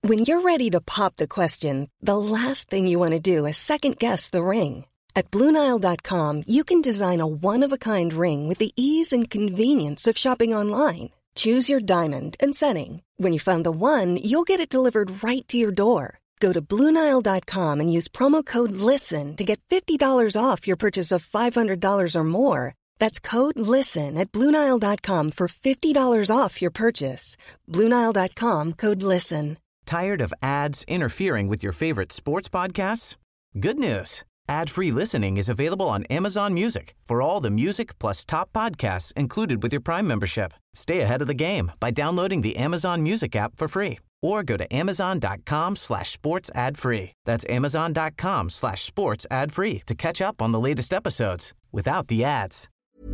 When you're ready to pop the question, the last thing you want to do is second-guess the ring. At BlueNile.com, you can design a one-of-a-kind ring with the ease and convenience of shopping online. Choose your diamond and setting. When you find the one, you'll get it delivered right to your door. Go to BlueNile.com and use promo code LISTEN to get $50 off your purchase of $500 or more. That's code LISTEN at BlueNile.com for $50 off your purchase. BlueNile.com, code LISTEN. Tired of ads interfering with your favorite sports podcasts? Good news. Ad-free listening is available on Amazon Music for all the music plus top podcasts included with your Prime membership. Stay ahead of the game by downloading the Amazon Music app for free or go to amazon.com/sports ad free. That's amazon.com/sports ad free to catch up on the latest episodes without the ads.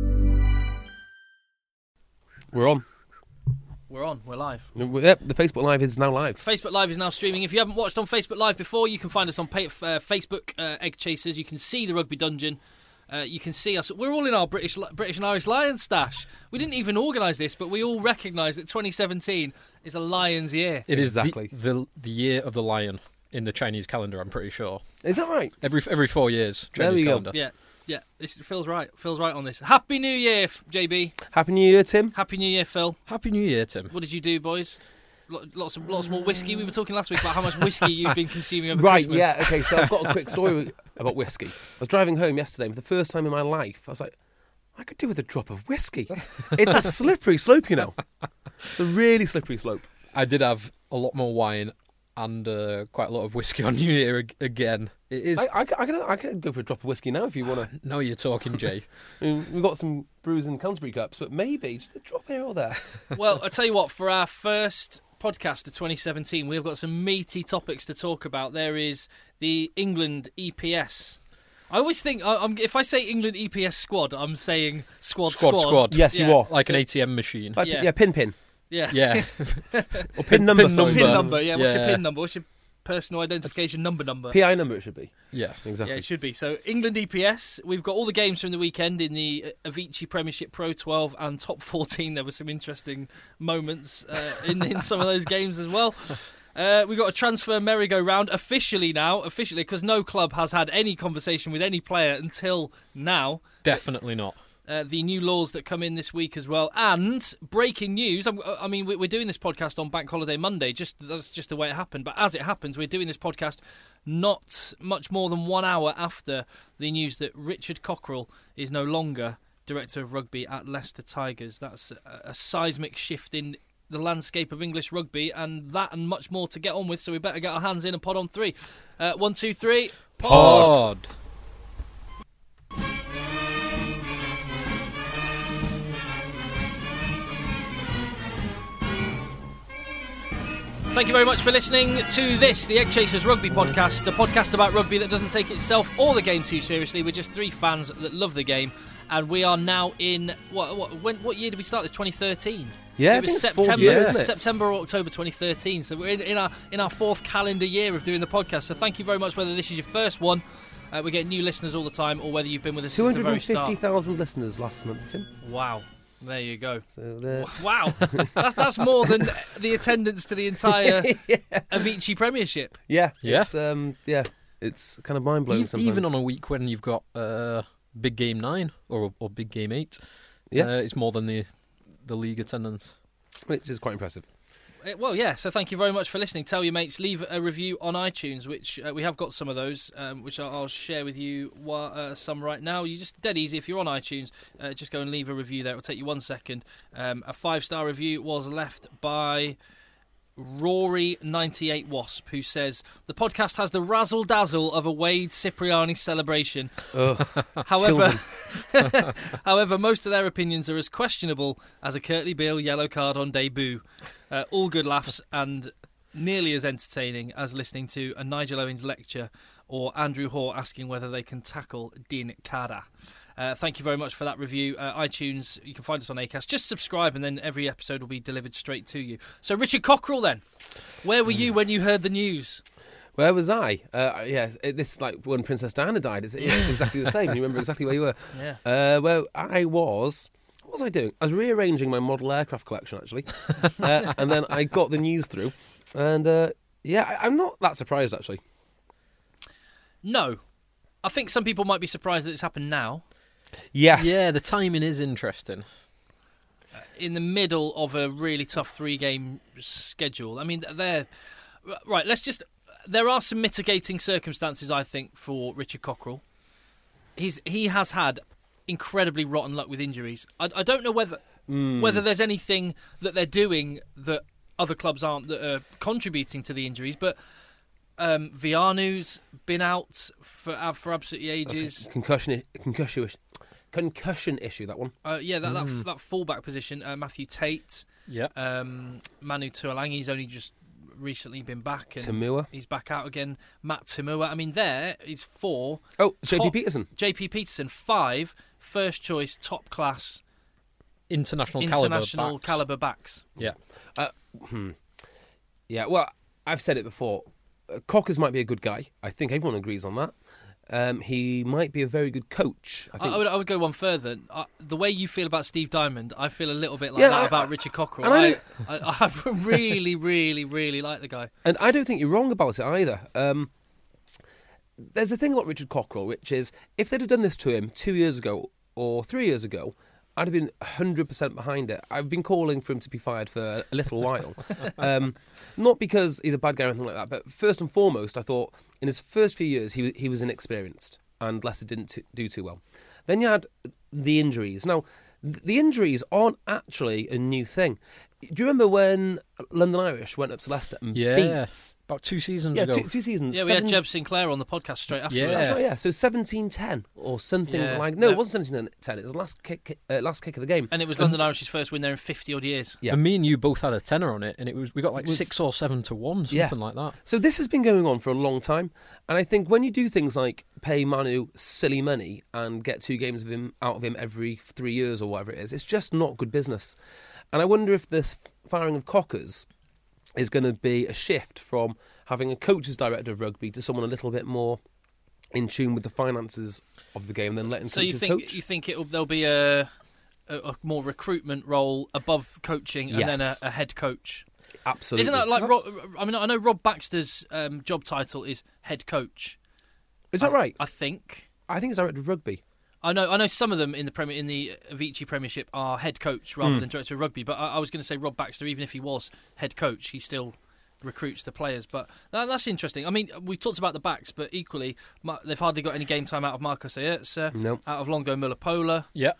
We're on. We're on. We're live. Yep, the Facebook Live is now live. Facebook Live is now streaming. If you haven't watched on Facebook Live before, you can find us on Facebook, Egg Chasers. You can see the Rugby Dungeon. You can see us. We're all in our British and Irish Lions stash. We didn't even organise this, but we all recognise that 2017 is a Lions year. It is exactly the year of the lion in the Chinese calendar, I'm pretty sure. Is that right? Every 4 years, There Chinese we go. calendar. Yeah, this feels right. Feels right on this. Happy New Year, JB. Happy New Year, Tim. Happy New Year, Phil. Happy New Year, Tim. What did you do, boys? Lots more whiskey. We were talking last week about how much whiskey you've been consuming over Right, Christmas. yeah, okay, so I've got a quick story about whiskey. I was driving home yesterday, and for the first time in my life, I was like, I could do with a drop of whiskey. It's a slippery slope, you know. It's a really slippery slope. I did have a lot more wine and quite a lot of whiskey on New Year again. It is. I can go for a drop of whiskey now if you want to. No, you're talking, Jay. I mean, we've got some brews and Canterbury cups, but maybe just a drop here or there. Well, I tell you what, for our first podcast of 2017, we've got some meaty topics to talk about. There is the England EPS. I always think, if I say England EPS squad, I'm saying squad. Yes, Yeah. you are. Like an ATM machine. Like, Yeah. pin. Yeah. Yeah. Or pin number, sorry. Pin number, yeah. What's your Yeah. pin number? What's your personal identification number? PI number it should be. Yeah. Exactly. Yeah, it should be. So, England EPS, we've got all the games from the weekend in the Avicii Premiership Pro 12 and Top 14. There were some interesting moments in some of those games as well. We've got a transfer merry-go-round officially, because no club has had any conversation with any player until now. Definitely not. The new laws that come in this week as well. And breaking news, I mean, we're doing this podcast on Bank Holiday Monday. That's just the way it happened. But as it happens, we're doing this podcast not much more than 1 hour after the news that Richard Cockerell is no longer Director of Rugby at Leicester Tigers. That's a seismic shift in the landscape of English rugby, and that and much more to get on with. So we better get our hands in and pod on three. 1, 2, 3, Pod. Thank you very much for listening to this, the Egg Chasers Rugby Podcast, the podcast about rugby that doesn't take itself or the game too seriously. We're just three fans that love the game, and we are now in what year did we start this? 2013. Yeah, it was I think it's September, fourth year, isn't it? September or October 2013. So we're in our fourth calendar year of doing the podcast. So thank you very much. Whether this is your first one, we get new listeners all the time, or whether you've been with us since the very start. 250,000 listeners last month, Tim. Wow. There you go. So wow, that's more than the attendance to the entire Avicii Premiership. Yeah. Yeah. It's kind of mind blowing sometimes. Even on a week when you've got Big Game 9 or Big Game 8, it's more than the league attendance. Which is quite impressive. Well, yeah, so thank you very much for listening. Tell your mates, leave a review on iTunes, which we have got some of those, which I'll share with you some right now. You just, dead easy, if you're on iTunes, just go and leave a review there. It'll take you 1 second. A 5-star review was left by Rory98Wasp, who says, the podcast has the razzle-dazzle of a Wade Cipriani celebration. However, most of their opinions are as questionable as a Curtly Beale yellow card on debut. All good laughs and nearly as entertaining as listening to a Nigel Owens lecture or Andrew Hoare asking whether they can tackle Dean Cara. Thank you very much for that review. iTunes, you can find us on Acast. Just subscribe and then every episode will be delivered straight to you. So Richard Cockerell then, where were you when you heard the news? Where was I? This is like when Princess Diana died. It's exactly the same. You remember exactly where you were. Yeah. Well, I was... What was I doing? I was rearranging my model aircraft collection, actually. And then I got the news through. And Yeah, I'm not that surprised, actually. No. I think some people might be surprised that it's happened now. Yes. Yeah, the timing is interesting. In the middle of a really tough 3-game schedule. I mean, right, there are some mitigating circumstances, I think, for Richard Cockerell. He has had incredibly rotten luck with injuries. I don't know whether there's anything that they're doing that other clubs aren't that are contributing to the injuries, but Vianu's been out for absolutely ages. Concussion issue, that one. That fullback position, Matthew Tate. Yeah. Manu Tuolangi's only just recently been back. And Tamua. He's back out again. Matt Tamua. I mean, there is 4. Oh, JP Peterson. JP Peterson, 5 first choice, top class, International caliber backs. Yeah. Yeah, well, I've said it before. Cockers might be a good guy. I think everyone agrees on that. He might be a very good coach. I would go one further. The way you feel about Steve Diamond, I feel a little bit like that about Richard Cockerell. I really, really, really like the guy. And I don't think you're wrong about it either. There's a thing about Richard Cockerell, which is if they'd have done this to him 2 years ago or 3 years ago, I'd have been 100% behind it. I've been calling for him to be fired for a little while. Not because he's a bad guy or anything like that, but first and foremost, I thought in his first few years he was inexperienced and Leicester didn't do too well. Then you had the injuries. Now, the injuries aren't actually a new thing. Do you remember when London Irish went up to Leicester and beat? About 2 seasons ago. Two seasons. Yeah, we had Jeb Sinclair on the podcast straight after. Yeah. That's right, yeah. So 17-10 or something like... No, it wasn't 17-10. It was the last kick of the game. And it was London Irish's first win there in 50-odd years. Yeah. And me and you both had a tenner on it, and we got 6 or 7 to 1, something like that. So this has been going on for a long time, and I think when you do things like pay Manu silly money and get 2 games out of him every 3 years or whatever it is, it's just not good business. And I wonder if this firing of Cockers is going to be a shift from having a coach as director of rugby to someone a little bit more in tune with the finances of the game than letting coaches coach. You think there'll be a more recruitment role above coaching and then a head coach? Absolutely. Isn't that like I know Rob Baxter's job title is head coach. Is that right? I think it's director of rugby. I know some of them in the Avicii Premiership are head coach rather than director of rugby. But I was going to say Rob Baxter, even if he was head coach, he still recruits the players. But that's interesting. I mean, we've talked about the backs, but equally they've hardly got any game time out of Marcos Ayerza, out of Longo Mullapola. Yeah.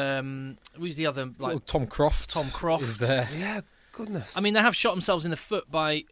Who's the other? Tom Croft. Tom Croft is there. Yeah, goodness. I mean, they have shot themselves in the foot by...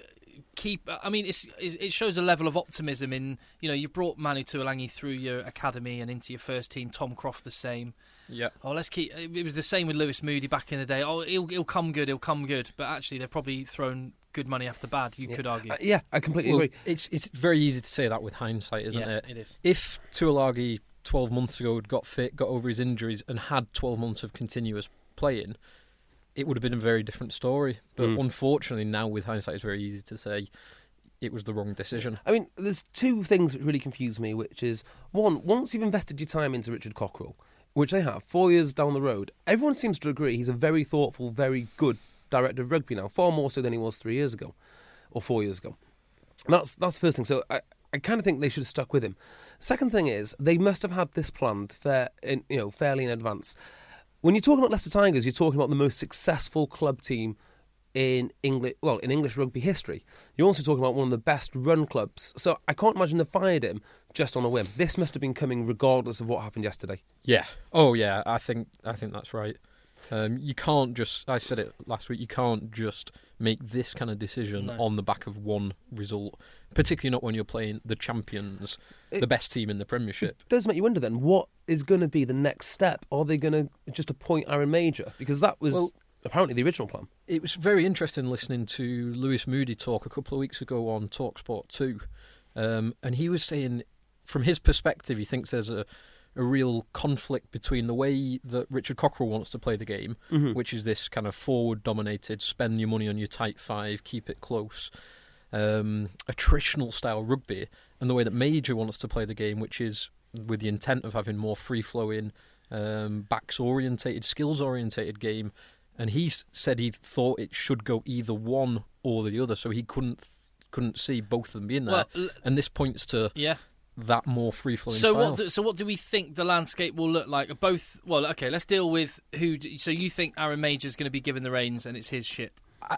it shows a level of optimism in, you've brought Manu Tuolangi through your academy and into your first team. Tom Croft the same. Yeah. It was the same with Lewis Moody back in the day. He'll come good. But actually, they've probably thrown good money after bad. You could argue. I completely agree. It's very easy to say that with hindsight, isn't it? It is. If Tuolagi 12 months ago had got fit, got over his injuries, and had 12 months of continuous playing, it would have been a very different story. But unfortunately, now with hindsight, it's very easy to say it was the wrong decision. I mean, there's 2 things that really confuse me, which is, one, once you've invested your time into Richard Cockerell, which they have, 4 years down the road, everyone seems to agree he's a very thoughtful, very good director of rugby now, far more so than he was 3 years ago, or 4 years ago. That's the first thing. So I kind of think they should have stuck with him. Second thing is, they must have had this planned fairly in advance. When you're talking about Leicester Tigers, you're talking about the most successful club team in English rugby history. You're also talking about one of the best run clubs. So I can't imagine they fired him just on a whim. This must have been coming regardless of what happened yesterday. Yeah. Oh, yeah. I think that's right. You can't just... I said it last week. You can't just make this kind of decision on the back of one result, particularly not when you're playing the champions, the best team in the Premiership. It does make you wonder then, what is going to be the next step? Are they going to just appoint Aaron Major? Because that was apparently the original plan. It was very interesting listening to Lewis Moody talk a couple of weeks ago on TalkSport 2. And he was saying, from his perspective, he thinks there's a real conflict between the way that Richard Cockerell wants to play the game, which is this kind of forward-dominated, spend your money on your tight 5, keep it close, attritional style rugby, and the way that Major wants to play the game, which is with the intent of having more free-flowing, backs-orientated, skills-orientated game. And he said he thought it should go either one or the other, so he couldn't couldn't see both of them being there. And this points to that more free-flowing style. So what do we think the landscape will look like? Both. Well, okay, let's deal with who. So you think Aaron Major's going to be given the reins and it's his ship?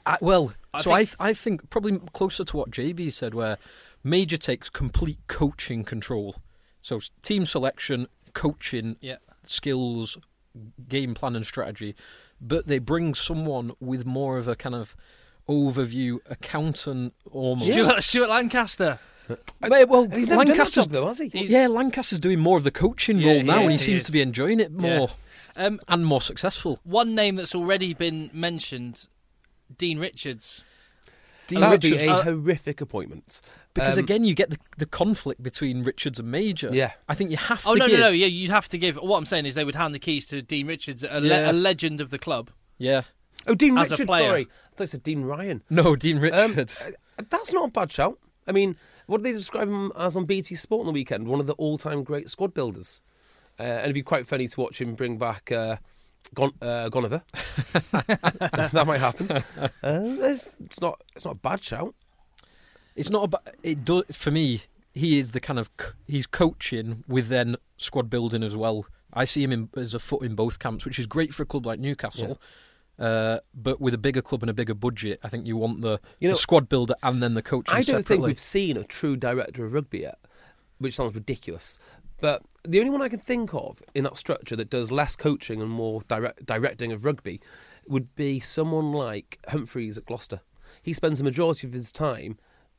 I think probably closer to what JB said, where Major takes complete coaching control. So team selection, coaching, skills, game plan and strategy. But they bring someone with more of a kind of overview accountant almost. Stuart Lancaster. Well, he's never done that job, though, has he? Lancaster's doing more of the coaching role now, and he seems to be enjoying it more and more successful. One name that's already been mentioned, Dean Richards. That would be a horrific appointment. Because again, you get the conflict between Richards and Major. Yeah. I think you have to give... No, you'd have to give... What I'm saying is they would hand the keys to Dean Richards, a legend of the club. Yeah. Oh, Dean Richards, sorry. I thought you said Dean Ryan. No, Dean Richards. That's not a bad shout. I mean, what did they describe him as on BT Sport on the weekend? One of the all-time great squad builders. And it'd be quite funny to watch him bring back... Gonover. That might happen. It's not a bad shout. It's not it does for me. He is the kind of he's coaching with then squad building as well. I see him as a foot in both camps, which is great for a club like Newcastle. But with a bigger club and a bigger budget, I think you want the squad builder and then the coaching. I don't separately. think we've seen a true director of rugby yet, which sounds ridiculous. But the only one I can think of in that structure that does less coaching and more directing of rugby would be someone like Humphreys at Gloucester. He spends the majority of his time,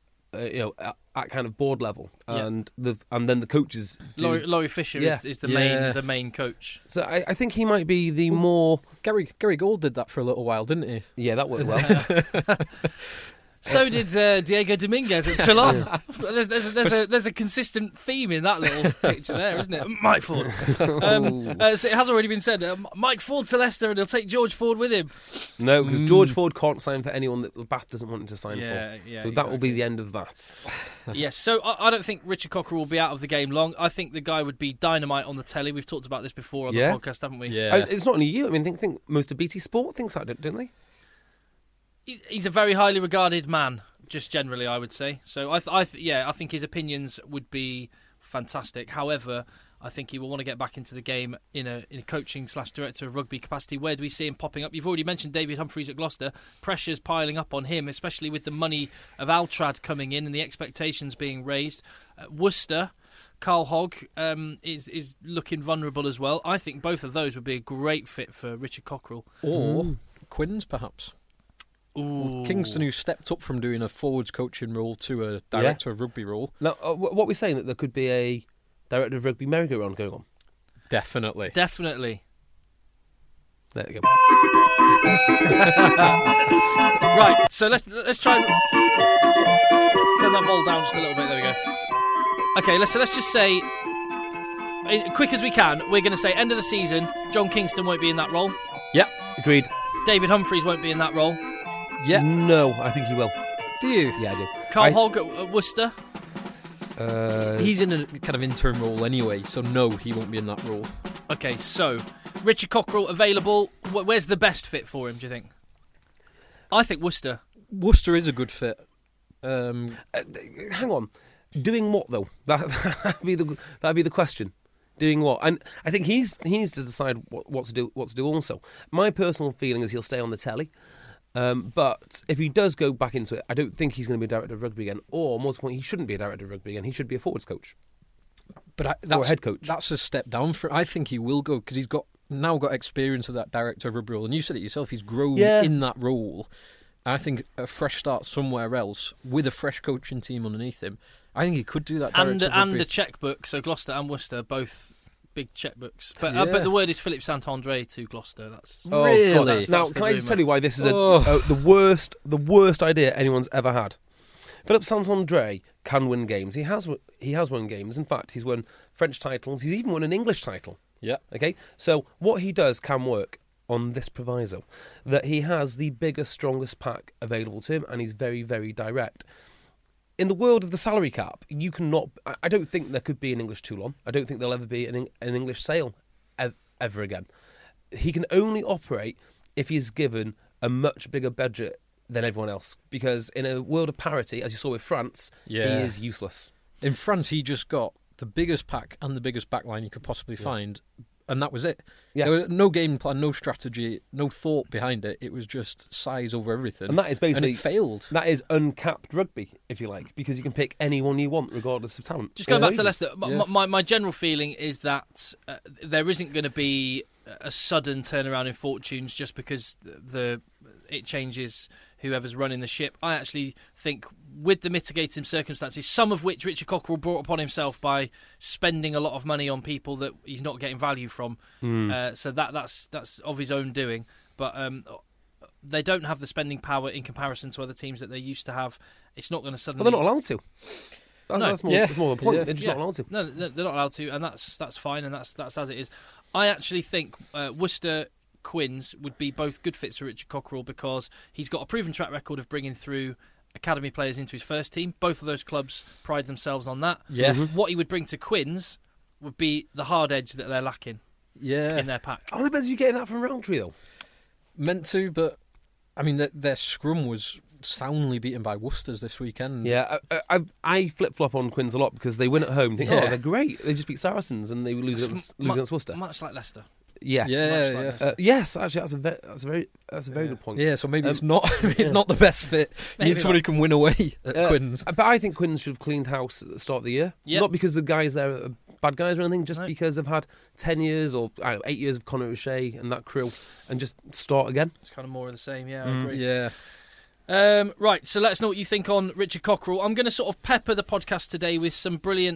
at kind of board level, and then the coaches. Laurie Fisher is the main coach. So I think he might be the more. Gary Gould did that for a little while, didn't he? Yeah, that worked well. So did Diego Dominguez at Toulon. There's a consistent theme in that little picture there, isn't it? Mike Ford. So it has already been said. Mike Ford to Leicester, and he'll take George Ford with him. No, because George Ford can't sign for anyone that Bath doesn't want him to sign for. So that will be the end of that. Yes. So I don't think Richard Cockerell will be out of the game long. I think the guy would be dynamite on the telly. We've talked about this before on the podcast, haven't we? Yeah. It's not only you. I mean, think most of BT Sport thinks that, don't they? He's a very highly regarded man, just generally, I would say. So I think his opinions would be fantastic. However, I think he will want to get back into the game in a coaching / director of rugby capacity. Where do we see him popping up? You've already mentioned David Humphreys at Gloucester. Pressure's piling up on him, especially with the money of Altrad coming in and the expectations being raised. Worcester, Carl Hogg is looking vulnerable as well. I think both of those would be a great fit for Richard Cockerell. Or Quins, perhaps. Ooh. Kingston, who stepped up from doing a forwards coaching role to a director of rugby role. Now, what we're saying that there could be a director of rugby merry-go-round going on. Definitely. There you go. Right, so let's try and turn that vol down just a little bit. There we go. Okay, let's just say, quick as we can, we're going to say end of the season. John Kingston won't be in that role. Yep, agreed. David Humphreys won't be in that role. Yeah. No, I think he will. Do you? Yeah, I do. Carl Hogg at Worcester. He's in a kind of interim role anyway, so no, he won't be in that role. Okay, so Richard Cockerell available. Where's the best fit for him, do you think? I think Worcester. Worcester is a good fit. Hang on. Doing what, though? That'd be the question. Doing what? And I think he needs to decide what to do also. My personal feeling is he'll stay on the telly. But if he does go back into it, I don't think he's going to be a director of rugby again. Or, more to the point, he shouldn't be a director of rugby again. He should be a forwards coach. Or a head coach. That's a step down for. I think he will go because he's now got experience of that director of rugby role. And you said it yourself, he's grown in that role. I think a fresh start somewhere else with a fresh coaching team underneath him. I think he could do that. And a chequebook. So Gloucester and Worcester both big checkbooks. But the word is Philip Santandré to Gloucester. That's really. Now, can I just tell you why this is the worst idea anyone's ever had? Philip Santandré can win games. He has won games. In fact, he's won French titles. He's even won an English title. Yeah. Okay. So what he does can work on this proviso that he has the biggest, strongest pack available to him, and he's very, very direct. In the world of the salary cap, you cannot. I don't think there could be an English Toulon. I don't think there'll ever be an English Sale ever again. He can only operate if he's given a much bigger budget than everyone else. Because in a world of parity, as you saw with France, he is useless. In France, he just got the biggest pack and the biggest backline you could possibly find, and that was it. Yeah. There was no game plan, no strategy, no thought behind it. It was just size over everything. And that is basically... And it failed. That is uncapped rugby, if you like, because you can pick anyone you want, regardless of talent. Just going back to Leicester, my general feeling is that there isn't going to be a sudden turnaround in fortunes just because it changes whoever's running the ship. I actually think with the mitigating circumstances, some of which Richard Cockerell brought upon himself by spending a lot of money on people that he's not getting value from, so that's of his own doing. But they don't have the spending power in comparison to other teams that they used to have. It's not going to suddenly... Well, they're not allowed to. That's more the point. Yeah. They're just not allowed to. No, they're not allowed to, and that's fine, and that's as it is. I actually think Worcester Quins would be both good fits for Richard Cockerell because he's got a proven track record of bringing through academy players into his first team. Both of those clubs pride themselves on that. Yeah. What he would bring to Quins would be the hard edge that they're lacking in their pack. I bet you getting that from Roundtree, though. Meant to, but I mean, their scrum was soundly beaten by Worcester's this weekend. Yeah, I flip-flop on Quins a lot because they win at home. Think, they're great. They just beat Saracens and they lose against Worcester. Much like Leicester. Yeah. Yes, actually, that's a very good point. Yeah, so maybe it's not the best fit. You need somebody who can win away at Quins. But I think Quins should have cleaned house at the start of the year. Yep. Not because the guys there are bad guys or anything, just because they've had 10 years or 8 years of Conor O'Shea and that crew, and just start again. It's kind of more of the same. Yeah, I agree. Yeah. Right, so let us know what you think on Richard Cockerell. I'm going to sort of pepper the podcast today with some brilliant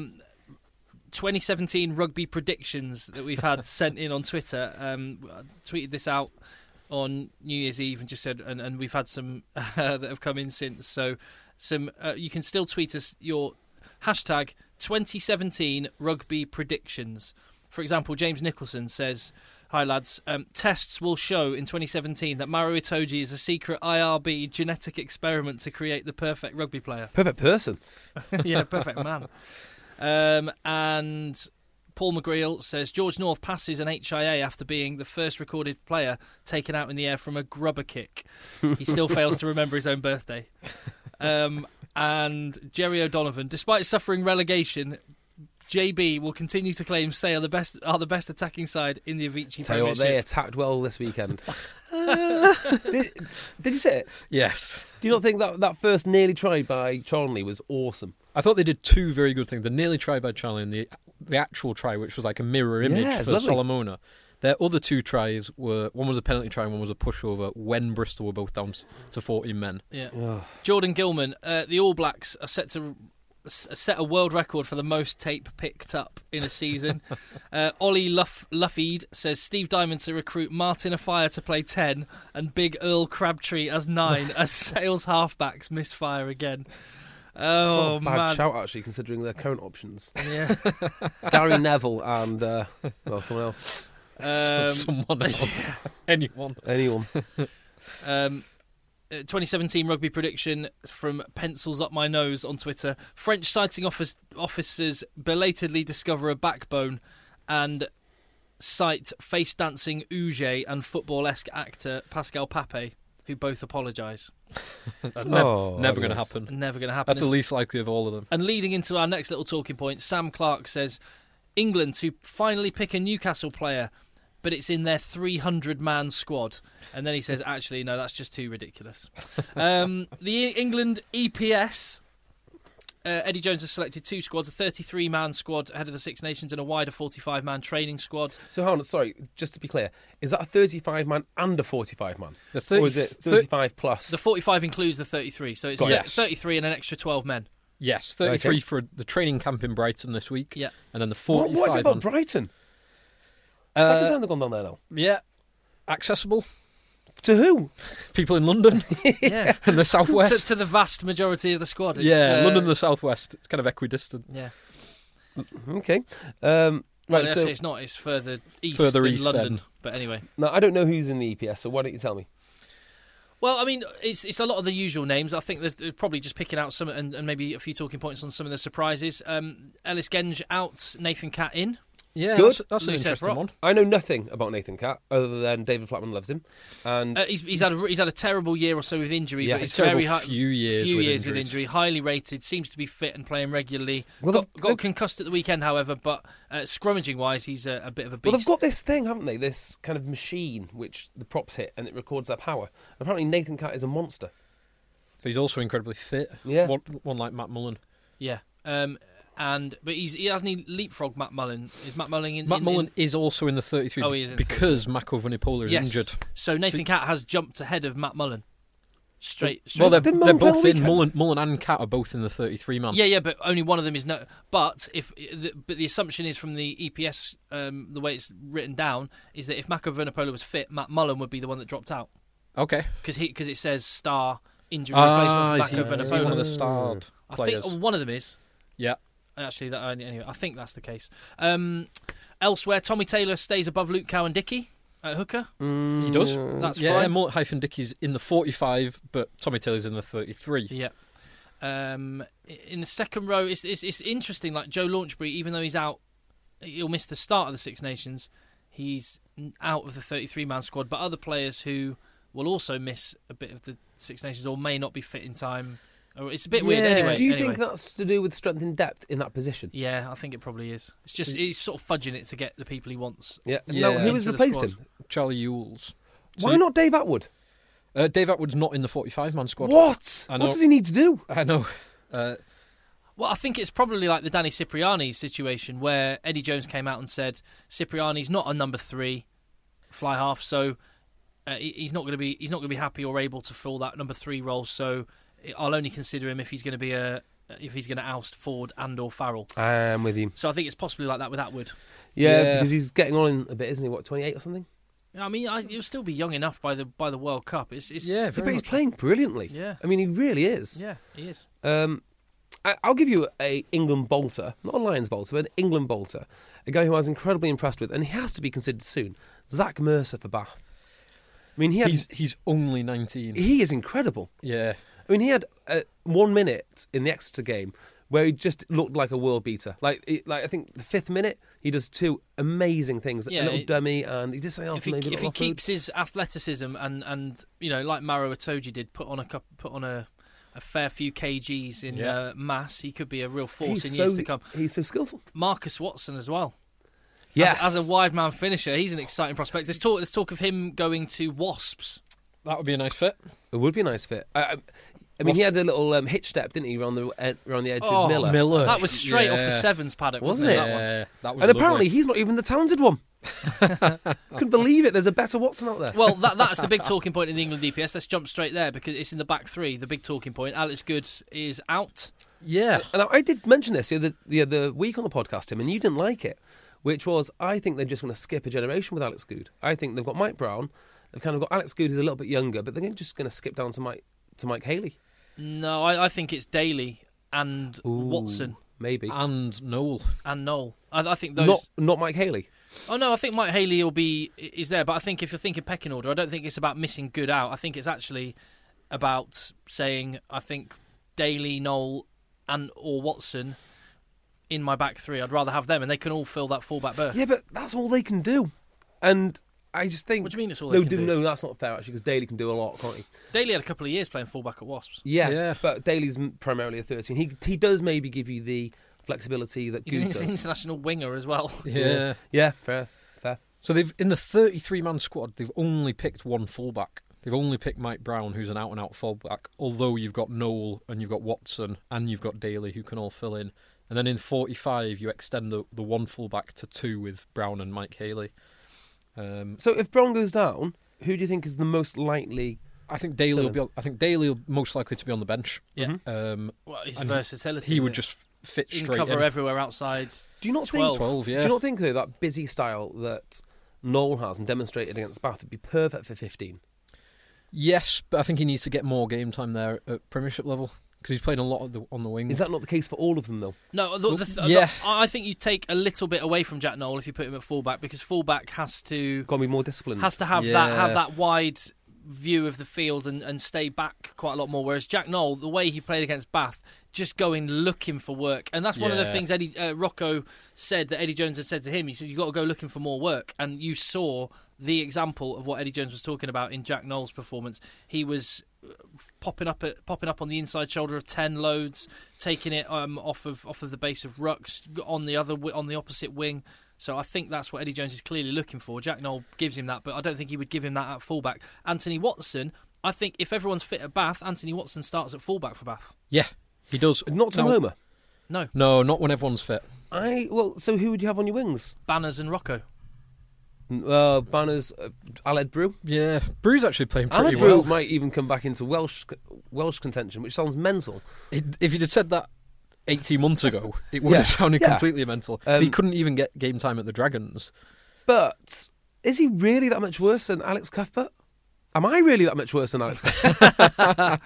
2017 rugby predictions that we've had sent in on Twitter. I tweeted this out on New Year's Eve and just said, and we've had some that have come in since. So you can still tweet us your hashtag 2017 rugby predictions. For example, James Nicholson says, "Hi lads, tests will show in 2017 that Maro Itoje is a secret IRB genetic experiment to create the perfect rugby player." Perfect person. Yeah, perfect man. And Paul McGreal says, "George North passes an HIA after being the first recorded player taken out in the air from a grubber kick. He still fails to remember his own birthday." And Jerry O'Donovan, "Despite suffering relegation, JB will continue to claim Sale are the best attacking side in the Avicii Tell you what, Premiership." they attacked well this weekend. Did you see it? Yes. Do you not think that first nearly try by Charnley was awesome? I thought they did two very good things. The nearly try by Charlie and the actual try, which was like a mirror image for lovely. Solomona. Their other two tries one was a penalty try and one was a pushover when Bristol were both down to 14 men. Yeah. Jordan Gilman, the All Blacks are set to set a world record for the most tape picked up in a season. Ollie Luffeed says Steve Diamond to recruit Martin Afire to play 10 and Big Earl Crabtree as 9 as Sales halfbacks misfire again. Oh, it's not a bad man. shout, actually, considering their current options. Yeah. Gary Neville and, someone else. Someone else. Anyone. 2017 rugby prediction from Pencils Up My Nose on Twitter. French sighting officers belatedly discover a backbone and sight face-dancing Uge and football-esque actor Pascal Pape, who both apologise. Never going to happen. Never going to happen. That's the least likely of all of them. And leading into our next little talking point, Sam Clark says, England to finally pick a Newcastle player, but it's in their 300-man squad. And then he says, actually, no, that's just too ridiculous. The England EPS, Eddie Jones has selected 2 squads, a 33-man squad ahead of the Six Nations and a wider 45-man training squad. So, hold on, sorry, just to be clear, is that a 35-man and a 45-man? Or is it 35 plus? The 45 includes the 33, so it's 33 and an extra 12 men. Yes, 33 for the training camp in Brighton this week. Yeah. And then the 45... What is it about Brighton? Second time they've gone down there now. Yeah. Accessible. To who? People in London. Yeah. In the southwest. To the vast majority of the squad. London and the southwest. It's kind of equidistant. Yeah. Okay. Right, so it's not. It's further east further than east London. then. But anyway. No, I don't know who's in the EPS, so why don't you tell me? Well, I mean, it's a lot of the usual names. I think there's probably just picking out some and maybe a few talking points on some of the surprises. Ellis Genge out, Nathan Catt in. Yeah, Good. that's an Loose head interesting prop. one. I know nothing about Nathan Catt other than David Flatman loves him, and He's had a terrible year or so with injury, Yeah, but it's terrible very high. few years with with injuries. injury, highly rated, seems to be fit and playing regularly. Well, got concussed at the weekend, however, but scrummaging wise, he's a bit of a beast. well, they've got this thing, haven't they? This kind of machine which the props hit and it records their power. And apparently, Nathan Catt is a monster. But he's also incredibly fit. Yeah. One like Matt Mullen. Yeah. But he hasn't he leapfrogged Matt Mullen. Is Matt Mullen in? Matt Mullen is also in the 33 Oh, he is in the because Mako Vunipola is yes. injured. So Nathan Catt has jumped ahead of Matt Mullen. Straight. Well, they're Didn't Mullen play both on the in. weekend? Mullen and Catt are both in the 33 man. Yeah, but only one of them is no. But the assumption is from the EPS, the way it's written down, is that if Mako Vunipola was fit, Matt Mullen would be the one that dropped out Okay. because it says star injury replacement Is for he Mako one of Vunipola. the starred I players? think one of them is. Yeah. Actually, anyway, I think that's the case. Elsewhere, Tommy Taylor stays above Luke Cowan-Dickey at hooker. He does. That's yeah, fine. Mullet-Dickey's in the 45, but Tommy Taylor's in the 33. Yeah. In the second row, it's interesting. Like Joe Launchbury, even though he's out, he'll miss the start of the Six Nations. He's out of the 33-man squad. But other players who will also miss a bit of the Six Nations or may not be fit in time. Or it's a bit weird anyway. Do you think that's to do with strength and depth in that position? Yeah, I think it probably is. It's just he's sort of fudging it to get the people he wants. Yeah. Yeah. Now, who has Into the replaced squad. him? Charlie Ewells. Why not Dave Atwood? Dave Atwood's not in the 45-man squad. What? I know. What does he need to do? I know. Well, I think it's probably like the Danny Cipriani situation where Eddie Jones came out and said Cipriani's not a number 3 fly half, so he's not going to be happy or able to fill that number 3 role. So I'll only consider him if he's going to oust Ford and or Farrell. I'm with you. So I think it's possibly like that with Atwood. Yeah, because he's getting on a bit, isn't he? What, 28 or something? I mean, he'll still be young enough by the World Cup. It's Yeah, very But he's much. playing brilliantly. Yeah. I mean, he really is. Yeah, he is. I'll give you a England bolter, not a Lions bolter, but an England bolter, a guy who I was incredibly impressed with, and he has to be considered soon. Zach Mercer for Bath. I mean, He's only 19. he is incredible. Yeah. I mean, he had 1 minute in the Exeter game where he just looked like a world beater. Like I think the 5th minute, he does 2 amazing things. Yeah, a little dummy, and he did something else. If he keeps his athleticism and like Maro Itoje did, put on a fair few kgs in mass, he could be a real force in years to come. He's so skillful. Marcus Watson as well. Yes. As a wide man finisher, he's an exciting prospect. There's talk of him going to Wasps. That would be a nice fit. It would be a nice fit. I mean, he had a little hitch step, didn't he, around the edge of Miller. Miller. That was straight off the Yeah. sevens paddock, Wasn't wasn't it? it? That one. Yeah, that was And apparently, lovely. he's not even the talented one. Couldn't believe it. There's a better Watson out there. Well, that's the big talking point in the England DPS. Let's jump straight there because it's in the back 3. The big talking point. Alex Good is out. Yeah. And I did mention this the other week on the podcast, Tim, and you didn't like it, which was I think they're just going to skip a generation with Alex Good. I think they've got Mike Brown. They've kind of got Alex Good, who's a little bit younger, but they're just going to skip down to Mike Haley. No, I think it's Daly and Watson Maybe. And Noel. and Noel. I think those. Not Mike Haley. Oh no, I think Mike Haley is there, but I think if you're thinking pecking order, I don't think it's about missing Good out. I think it's actually about saying I think Daly, Noel, and or Watson in my back 3. I'd rather have them, and they can all fill that fullback berth. Yeah, but that's all they can do. And I just think... What do you mean it's all they can do? No, that's not fair, actually, because Daly can do a lot, can't he? Daly had a couple of years playing fullback at Wasps. Yeah. But Daly's primarily a 13. He does maybe give you the flexibility that He's Good an does. international winger as well. Yeah. Yeah, fair. So they've in the 33-man squad, they've only picked one fullback. They've only picked Mike Brown, who's an out-and-out fullback, although you've got Noel and you've got Watson and you've got Daly, who can all fill in. And then in 45, you extend the one fullback to 2 with Brown and Mike Haley. So if Brown goes down, who do you think is the most likely... I think Daly will be. I think Daly will most likely to be on the bench. Yeah. Um, Well, his and versatility. he would just fit he can straight cover in. everywhere outside. Do you not 12. think... 12, yeah. Do you not think, though, that busy style that Noel has and demonstrated against Bath would be perfect for 15? Yes, but I think he needs to get more game time there at Premiership level because he's played a lot on the wing. Is that not the case for all of them, though? No, yeah. I think you take a little bit away from Jack Noel if you put him at fullback because fullback has to Got to be more disciplined. have that wide view of the field and stay back quite a lot more. Whereas Jack Noel, the way he played against Bath, just going looking for work. And that's one of the things Rocco said that Eddie Jones had said to him. He said, you've got to go looking for more work. And you saw the example of what Eddie Jones was talking about in Jack Knowles' performance. He was popping up on the inside shoulder of 10 loads, taking it off of the base of rucks on the opposite wing. So I think that's what Eddie Jones is clearly looking for. Jack Knowles gives him that, but I don't think he would give him that at fullback. Anthony Watson, I think if everyone's fit at Bath, Anthony Watson starts at fullback for Bath. Yeah, he does. Not Tom Homer. No, not when everyone's fit. So who would you have on your wings? Banners and Rocco. Banners, Aled Brew. Yeah, Brew's actually playing pretty Aled well. Brew might even come back into Welsh contention, which sounds mental. If you'd have said that 18 months ago, it would have sounded completely mental. He couldn't even get game time at the Dragons. But is he really that much worse than Alex Cuthbert? Am I really that much worse than Alex Cuthbert?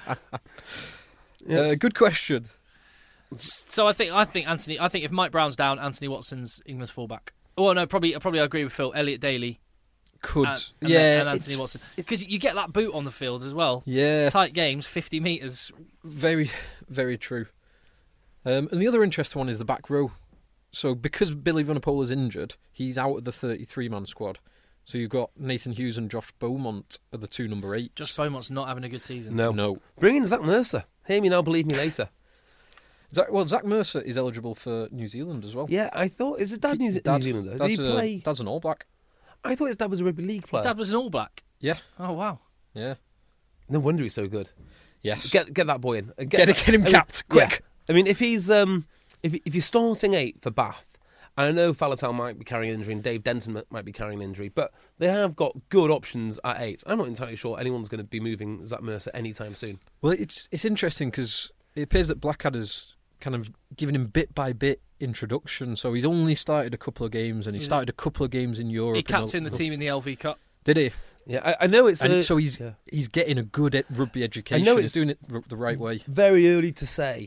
Yes. Good question. So I think if Mike Brown's down, Anthony Watson's England's fullback. Oh no, probably I agree with Phil. Elliot Daly and Anthony Watson, because you get that boot on the field as well. Yeah, tight games, 50 metres. Very, very true. And the other interesting one is the back row. So because Billy Vunipola is injured, he's out of the 33-man squad. So you've got Nathan Hughes and Josh Beaumont are the two number 8s. Josh Beaumont's not having a good season. No. Bring in Zach Mercer. Hear me now, believe me later. Zach Mercer is eligible for New Zealand as well. Yeah, I thought... Is his dad New Zealander? Did he play... Dad's an All Black. I thought his dad was a rugby league player. His dad was an All Black? Yeah. Oh, wow. Yeah. No wonder he's so good. Yes. Get that boy in. Get him capped, quick. Yeah. I mean, if he's... if you're starting 8 for Bath, and I know Faletau might be carrying an injury and Dave Denton might be carrying an injury, but they have got good options at 8. I'm not entirely sure anyone's going to be moving Zach Mercer anytime soon. Well, it's interesting because it appears that Blackadder's kind of giving him bit by bit introduction. So he's only started a couple of games, and he started a couple of games in Europe. He captained the team in the LV Cup. Did he? Yeah, I know it's... so he's getting a good rugby education. I know he's doing it the right way. Very early to say...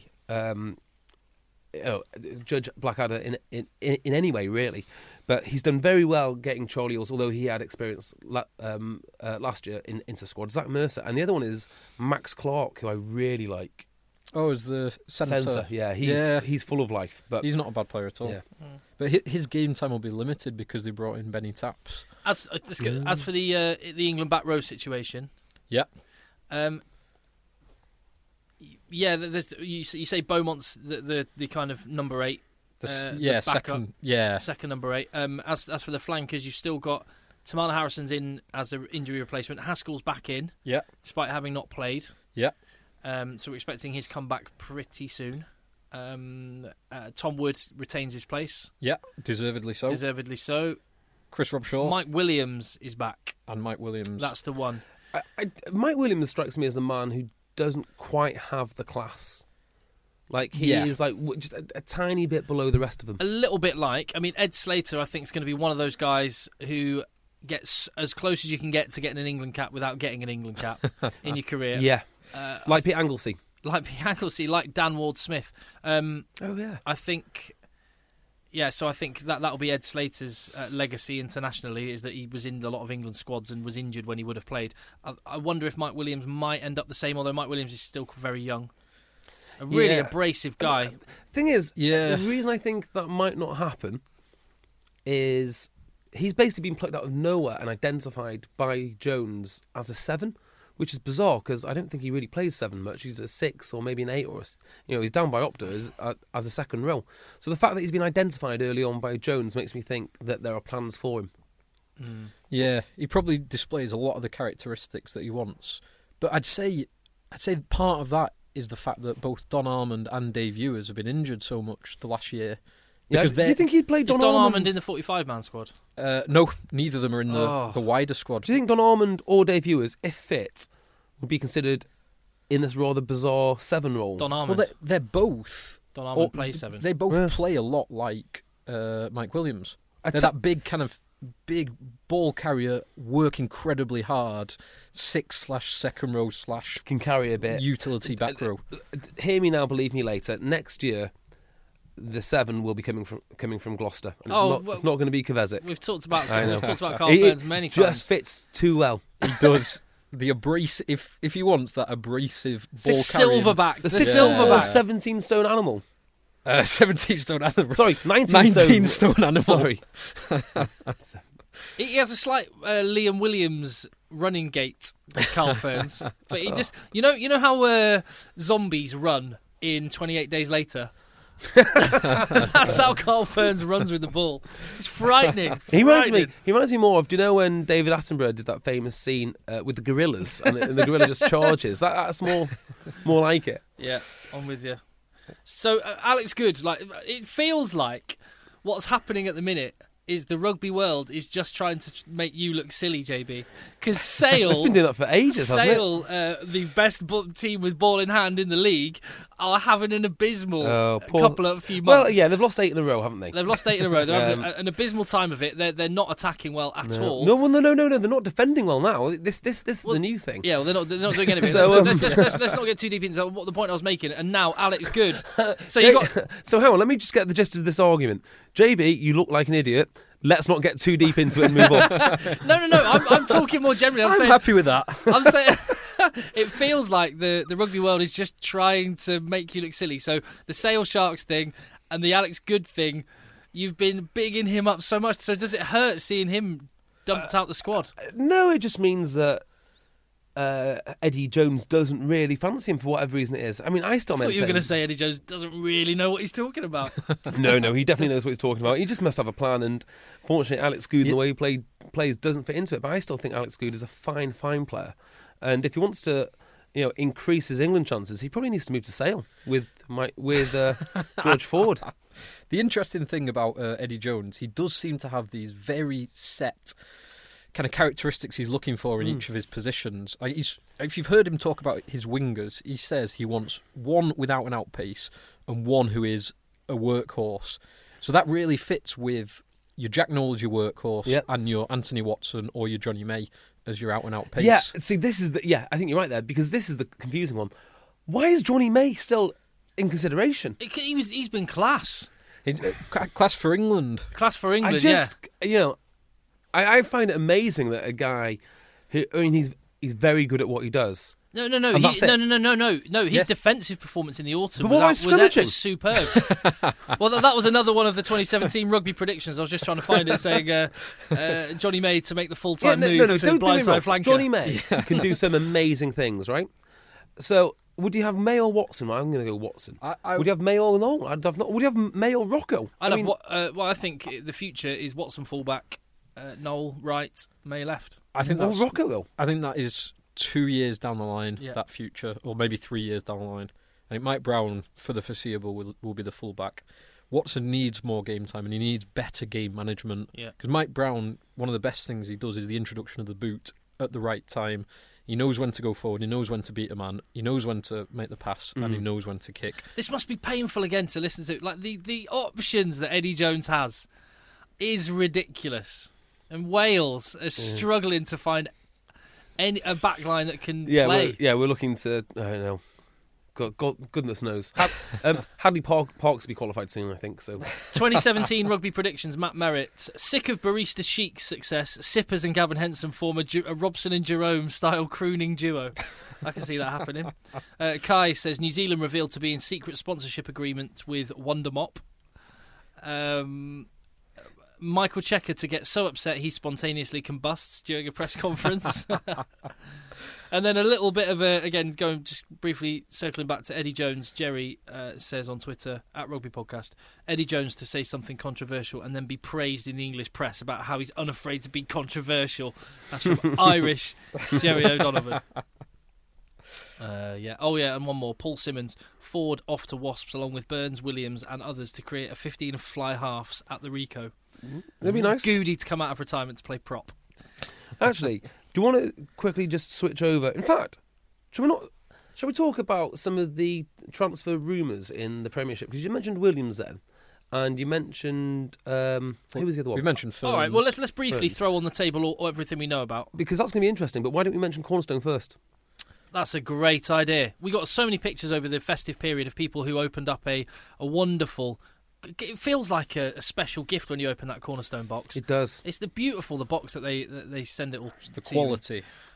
judge Blackadder in any way, really. But he's done very well getting Charlie Eales, although he had experience last year into squad. Zach Mercer. And the other one is Max Clark, who I really like. Oh, is the centre. Yeah, he's full of life. But he's not a bad player at all. Yeah. But his game time will be limited because they brought in Benny Taps. As for the England back row situation... Yeah. Yeah, you say Beaumont's the kind of number 8. Second number 8. As for the flankers, you've still got Tamala Harrison's in as an injury replacement. Haskell's back in, despite having not played. Yeah. So we're expecting his comeback pretty soon. Tom Wood retains his place. Yeah, deservedly so. Chris Robshaw. Mike Williams is back. And Mike Williams. That's the one. Mike Williams strikes me as the man who doesn't quite have the class. Like, he is like just a tiny bit below the rest of them. A little bit like... I mean, Ed Slater, I think, is going to be one of those guys who gets as close as you can get to getting an England cap without getting an England cap in your career. Yeah. Like Pete Anglesey. Like Dan Ward-Smith. I think... Yeah, so I think that'll be Ed Slater's legacy internationally, is that he was in a lot of England squads and was injured when he would have played. I wonder if Mike Williams might end up the same, although Mike Williams is still very young. A really abrasive guy. Thing is, the reason I think that might not happen is he's basically been plucked out of nowhere and identified by Jones as a 7, which is bizarre because I don't think he really plays 7 much. He's a 6 or maybe an 8, or he's down by Opta as a second row. So the fact that he's been identified early on by Jones makes me think that there are plans for him. Mm. Yeah, he probably displays a lot of the characteristics that he wants. But I'd say part of that is the fact that both Don Armand and Dave Ewers have been injured so much the last year. Yeah, do you think he'd play Don Armand in the 45-man squad? No, neither of them are in the wider squad. Do you think Don Armand or Dave Ewers, if fit, would be considered in this rather bizarre 7 role? Don Armand. Well, they're both. Don Armand plays 7. They both play a lot like Mike Williams. They're that big ball carrier, work incredibly hard, 6/second row / can carry a bit utility back row. Hear me now, believe me later. Next year, the 7 will be coming from Gloucester. And it's not going to be Kovacic. We've talked about Carl Burns many times. Just fits too well. He does. the abrasive, if he wants that abrasive The ball carrying. silverback. The The 6'4", silverback. 17-stone animal. 17-stone animal. Sorry, 19-stone animal. Sorry. He has a slight Liam Williams running gait to Carl Ferns, but he just you know how zombies run in 28 Days Later. That's how Carl Ferns runs with the ball. It's frightening. He reminds me more of, do you know when David Attenborough did that famous scene with the gorillas and the gorilla just charges? That's more like it. Yeah, I'm with you. So Alex Good, like it feels like what's happening at the minute is the rugby world is just trying to make you look silly, JB. Because Sale... It's been doing that for ages, hasn't it? Sale, the best team with ball in hand in the league, are having an abysmal few months. Well, yeah, they've lost 8 in a row, haven't they? They've lost 8 in a row. They're having an abysmal time of it. They're not attacking well at all. No, they're not defending well now. This is the new thing. Yeah, well, they're not doing anything. So, let's not get too deep into what the point I was making. And now Alex Good. So you got... So hang on, let me just get the gist of this argument. JB, you look like an idiot. Let's not get too deep into it and move on. No. I'm talking more generally. I'm happy with that. I'm saying it feels like the rugby world is just trying to make you look silly. So the Sale Sharks thing and the Alex Good thing, you've been bigging him up so much. So does it hurt seeing him dumped out the squad? No, it just means that Eddie Jones doesn't really fancy him for whatever reason it is. I mean, I still meant you were going to say Eddie Jones doesn't really know what he's talking about. No, he definitely knows what he's talking about. He just must have a plan, and fortunately Alex Good, the way he plays doesn't fit into it. But I still think Alex Good is a fine player, and if he wants to increase his England chances, he probably needs to move to Sale with George Ford. The interesting thing about Eddie Jones, he does seem to have these very set kind of characteristics he's looking for in each of his positions. If you've heard him talk about his wingers, he says he wants one without an out pace and one who is a workhorse. So that really fits with your Jack Nowell as your workhorse and your Anthony Watson or your Johnny May as your out and out pace. Yeah, see, this is I think you're right there, because this is the confusing one. Why is Johnny May still in consideration? He's been class. Class for England. Class for England. I find it amazing that a guy who, he's very good at what he does. No. His defensive performance in the autumn was superb. Well, that was another one of the 2017 rugby predictions. I was just trying to find it, saying Johnny May to make the full-time move to blindside flanker. Johnny May can do some amazing things, right? So, would you have May or Watson? Well, I'm going to go Watson. Would you have May or Nowell? Would you have May or Rocco? I think the future is Watson fullback, Nowell right, May left. I think that's Rocco though. I think that is 2 years down the line, that future, or maybe 3 years down the line. I think Mike Brown, for the foreseeable, will be the fullback. Watson needs more game time and he needs better game management. Because Mike Brown, one of the best things he does is the introduction of the boot at the right time. He knows when to go forward, he knows when to beat a man, he knows when to make the pass, and he knows when to kick. This must be painful again to listen to. Like the options that Eddie Jones has is ridiculous. And Wales are struggling to find a backline that can play. We're looking to, I don't know, God, goodness knows. Hadley Parks will be qualified soon, I think. So 2017 rugby predictions, Matt Merritt. Sick of Barista Chic's success, Sippers and Gavin Henson form a Robson and Jerome style crooning duo. I can see that happening. Kai says New Zealand revealed to be in secret sponsorship agreement with Wonder Mop. Michael Checker to get so upset he spontaneously combusts during a press conference. And then a little bit of going just briefly circling back to Eddie Jones. Jerry says on Twitter, @RugbyPodcast, Eddie Jones to say something controversial and then be praised in the English press about how he's unafraid to be controversial. That's from Irish Jerry O'Donovan. And one more. Paul Simmons. Ford off to Wasps along with Burns, Williams and others to create a 15 of fly halves at the Ricoh. That'd be nice. Goody to come out of retirement to play prop. Actually, do you want to quickly just switch over? In fact, shall we talk about some of the transfer rumours in the Premiership? Because you mentioned Williams then, and you mentioned who was the other one? We mentioned Ferns. All right, well let's briefly throw on the table all everything we know about, because that's going to be interesting. But why don't we mention Cornerstone first? That's a great idea. We got so many pictures over the festive period of people who opened up a wonderful. It feels like a special gift when you open that Cornerstone box. It does. It's the box that they send it all. It's the quality.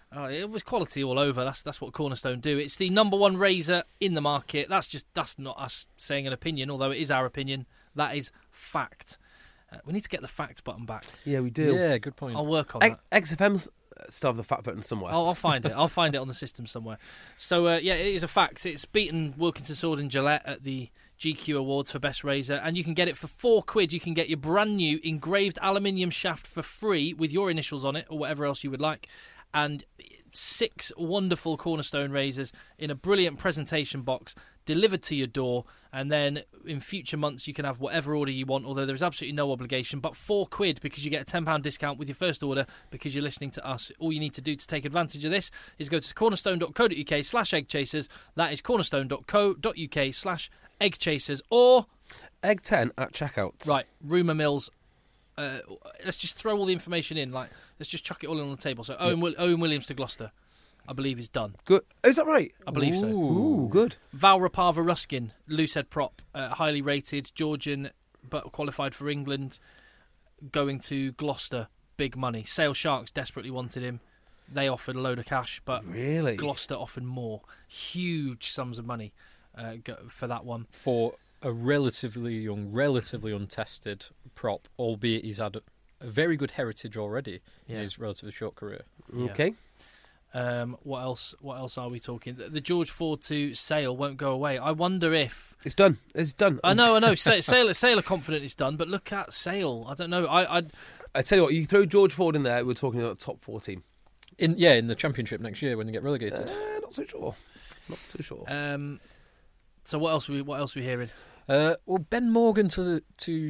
Oh, it was quality all over. That's what Cornerstone do. It's the number one razor in the market. That's not us saying an opinion, although it is our opinion. That is fact. We need to get the fact button back. Yeah, we do. Yeah, good point. I'll work on that. XFM's still have the fact button somewhere. I'll find it. I'll find it on the system somewhere. So, yeah, it is a fact. It's beaten Wilkinson Sword and Gillette at the GQ Awards for Best Razor, and you can get it for £4. You can get your brand new engraved aluminium shaft for free with your initials on it or whatever else you would like. And 6 wonderful Cornerstone razors in a brilliant presentation box delivered to your door, and then in future months you can have whatever order you want, although there's absolutely no obligation, but £4 because you get a £10 discount with your first order because you're listening to us. All you need to do to take advantage of this is go to cornerstone.co.uk/eggchasers. That is cornerstone.co.uk/eggchasers, or Egg 10 at checkout. right, rumour mills. Let's just throw all the information in. Let's just chuck it all in on the table. So Owen Williams to Gloucester, I believe, is done. Good. Is that right? I believe so. Ooh, good. Val Rapava Ruskin, loosehead prop, highly rated, Georgian, but qualified for England, going to Gloucester, big money. Sale Sharks desperately wanted him. They offered a load of cash, but Really? Gloucester offered more. Huge sums of money for that one. For a relatively young, relatively untested prop, albeit he's had a very good heritage already in his relatively short career. Okay. What else are we talking? The George Ford to Sale won't go away. I wonder if It's done. It's done. I know. Sale are confident it's done, but look at Sale. I don't know. I tell you what, you throw George Ford in there, we're talking about top 14. In the Championship next year when they get relegated. Not so sure. Not so sure. So what else are we hearing? Well, Ben Morgan to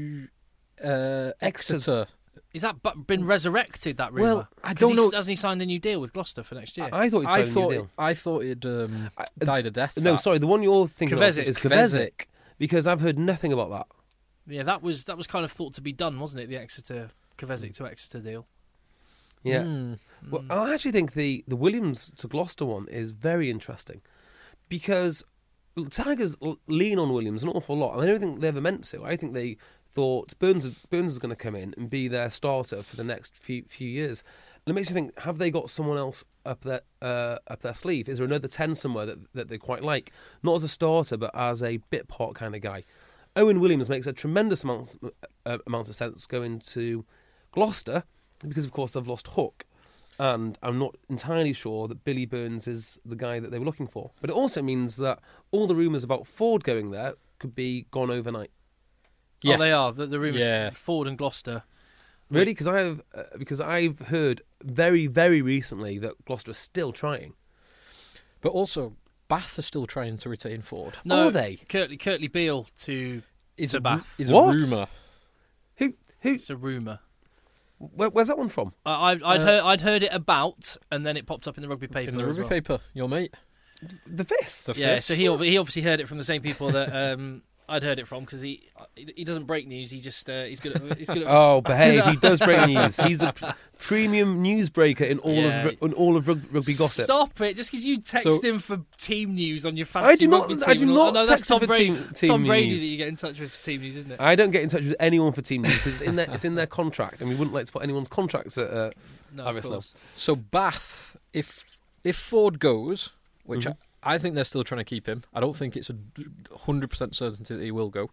Exeter. Is that been resurrected, that rumour? Well, I don't know. Hasn't he signed a new deal with Gloucester for next year? I thought he'd signed a new deal. I thought he'd died a death. No, sorry, the one you're thinking Kovacic. of is Kovacic, because I've heard nothing about that. Yeah, that was kind of thought to be done, wasn't it? The Kovacic to Exeter deal. Yeah. Well, I actually think the Williams to Gloucester one is very interesting, because Tigers lean on Williams an awful lot, and I don't think they ever meant to. I think they thought Burns is going to come in and be their starter for the next few years. And it makes you think: have they got someone else up their sleeve? Is there another 10 somewhere that they quite like, not as a starter but as a bit part kind of guy? Owen Williams makes a tremendous amount of sense going to Gloucester because, of course, they've lost Hook. And I'm not entirely sure that Billy Burns is the guy that they were looking for. But it also means that all the rumours about Ford going there could be gone overnight. Yeah. Oh, they are. The rumours, Yeah. Ford and Gloucester. Really? Because I've heard very, very recently that Gloucester is still trying. But also, Bath are still trying to retain Ford. No, Are they? Kirtley Beale to Bath. Is What? a rumour. Who? It's a rumour. Where's that one from? I'd heard it about, and then it popped up in the rugby paper. In the rugby as well. paper, your mate. The Fist. The Yeah, Fist. so he obviously heard it from the same people that I'd heard it from, because he doesn't break news. He just he's good at Oh, behave! He does break news. He's a premium newsbreaker in all of rugby gossip. Stop it! Just because you text him for team news on your I fancy do not. rugby team. I do not no, that's text Tom for Brady. team Tom Brady news. that you get in touch with for team news, isn't it? I don't get in touch with anyone for team news because it's in their contract, and we wouldn't like to put anyone's contracts at No, our of risk. course. So Bath, if Ford goes, which I think they're still trying to keep him. I don't think it's 100% certainty that he will go.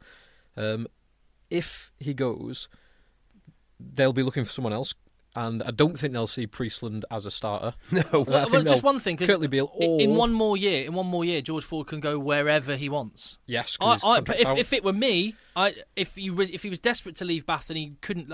If he goes, they'll be looking for someone else, and I don't think they'll see Priestland as a starter. No. Well, just one thing, because Kirtley Beale or in one more year, George Ford can go wherever he wants. yes, 'cause his But contract's out. if it were me, if he was desperate to leave Bath and he couldn't,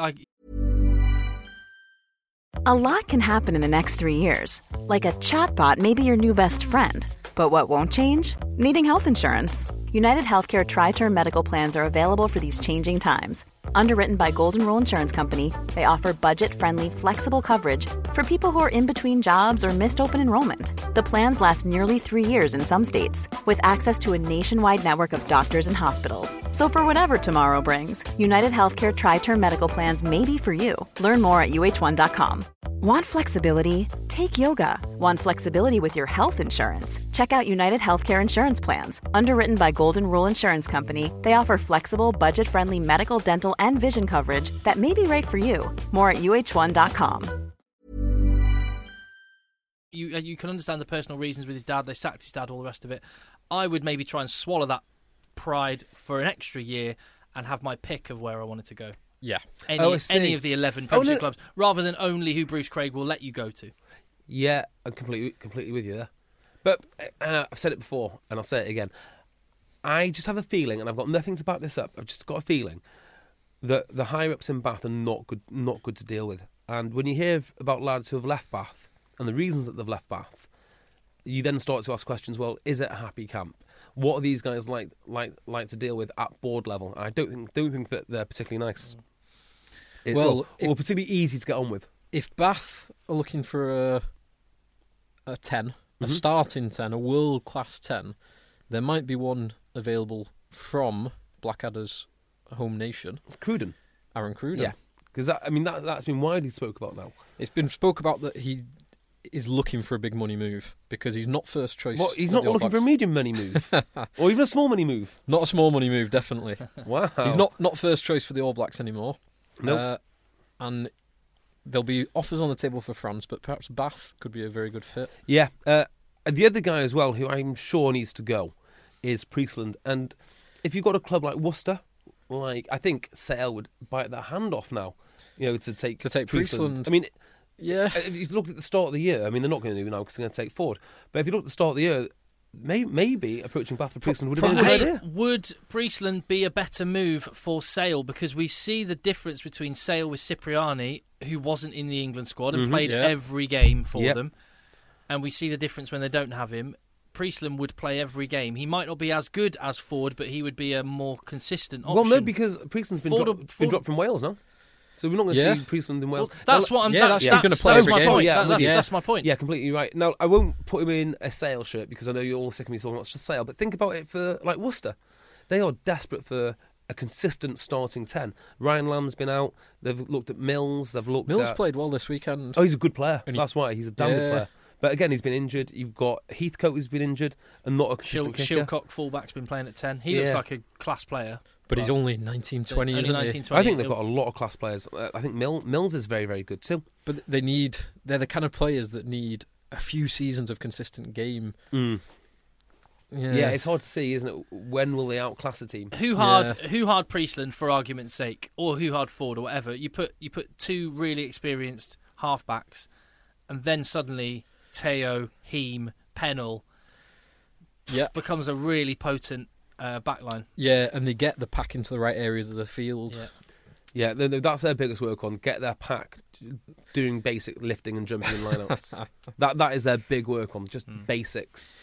A lot can happen in the next 3 years. Like a chatbot may be your new best friend. But what won't change? Needing health insurance. United Healthcare Tri-Term Medical Plans are available for these changing times. Underwritten by Golden Rule Insurance Company, they offer budget-friendly, flexible coverage for people who are in between jobs or missed open enrollment. The plans last nearly 3 years in some states, with access to a nationwide network of doctors and hospitals. So for whatever tomorrow brings, United Healthcare Tri-Term Medical Plans may be for you. Learn more at uh1.com. Want flexibility? Take yoga. Want flexibility with your health insurance? Check out United Healthcare Insurance Plans. Underwritten by Golden Rule Insurance Company, they offer flexible, budget-friendly medical, dental, and vision coverage that may be right for you. More at uh1.com. you can understand the personal reasons with his dad. They sacked his dad, all the rest of it. I would maybe try and swallow that pride for an extra year and have my pick of where I wanted to go. Yeah. Any of the 11 Premiership clubs, rather than only who Bruce Craig will let you go to. Yeah, I'm completely with you there. But I've said it before, and I'll say it again. I just have a feeling, and I've got nothing to back this up. I've just got a feeling that the higher ups in Bath are not good to deal with. And when you hear about lads who have left Bath and the reasons that they've left Bath, you then start to ask questions. Well, is it a happy camp? What are these guys like to deal with at board level? And I don't think that they're particularly nice. Or particularly easy to get on with. If Bath are looking for a 10, a starting 10, a world class 10, there might be one available from Blackadder's home nation, Cruden, Aaron Cruden. Yeah, because that's been widely spoke about now. It's been spoke about that he is looking for a big money move because he's not first choice. What, he's not looking for a medium money move or even a small money move? Not a small money move, definitely. Wow. He's not first choice for the All Blacks anymore. Nope. And there'll be offers on the table for France, but perhaps Bath could be a very good fit. Yeah. The other guy as well, who I'm sure needs to go, is Priestland. And if you've got a club like Worcester, I think Sale would bite their hand off now, to take Priestland. I mean, yeah. If you look at the start of the year, they're not going to do now because they're going to take forward. But if you look at the start of the year, maybe approaching Bath for Priestland would have been a good idea. Would Priestland be a better move for Sale? Because we see the difference between Sale with Cipriani, who wasn't in the England squad and played every game for them, and we see the difference when they don't have him. Priestland would play every game. He might not be as good as Ford, but he would be a more consistent option. Well, no, because Priestland's been dropped from Wales now. So we're not going to see Priestland in Wales. Well, that's what I'm... He's going to play every my game. point. That's my point. Yeah, completely right. Now, I won't put him in a Sale shirt because I know you're all sick of me talking about just Sale, but think about it for Worcester. They are desperate for a consistent starting 10. Ryan Lamb's been out. They've looked at Mills. Mills played well this weekend. Oh, he's a good player. That's why. He's a damn good player. But again, he's been injured. You've got Heathcote who's been injured and not a consistent kicker. Shilcock, fullback's been playing at 10. He looks like a class player. But he's only 19, 20, isn't he? I think they've got a lot of class players. I think Mills is very, very good too. But they're the kind of players that need a few seasons of consistent game. Yeah, it's hard to see, isn't it? When will they outclass a team? Who hard Priestland, for argument's sake, or who hard Ford or whatever. You put two really experienced halfbacks, and then suddenly Teo, Heem, Pennell becomes a really potent backline. Yeah, and they get the pack into the right areas of the field. Yeah, that's their biggest work on. Get their pack doing basic lifting and jumping in lineouts. that is their big work on, just basics.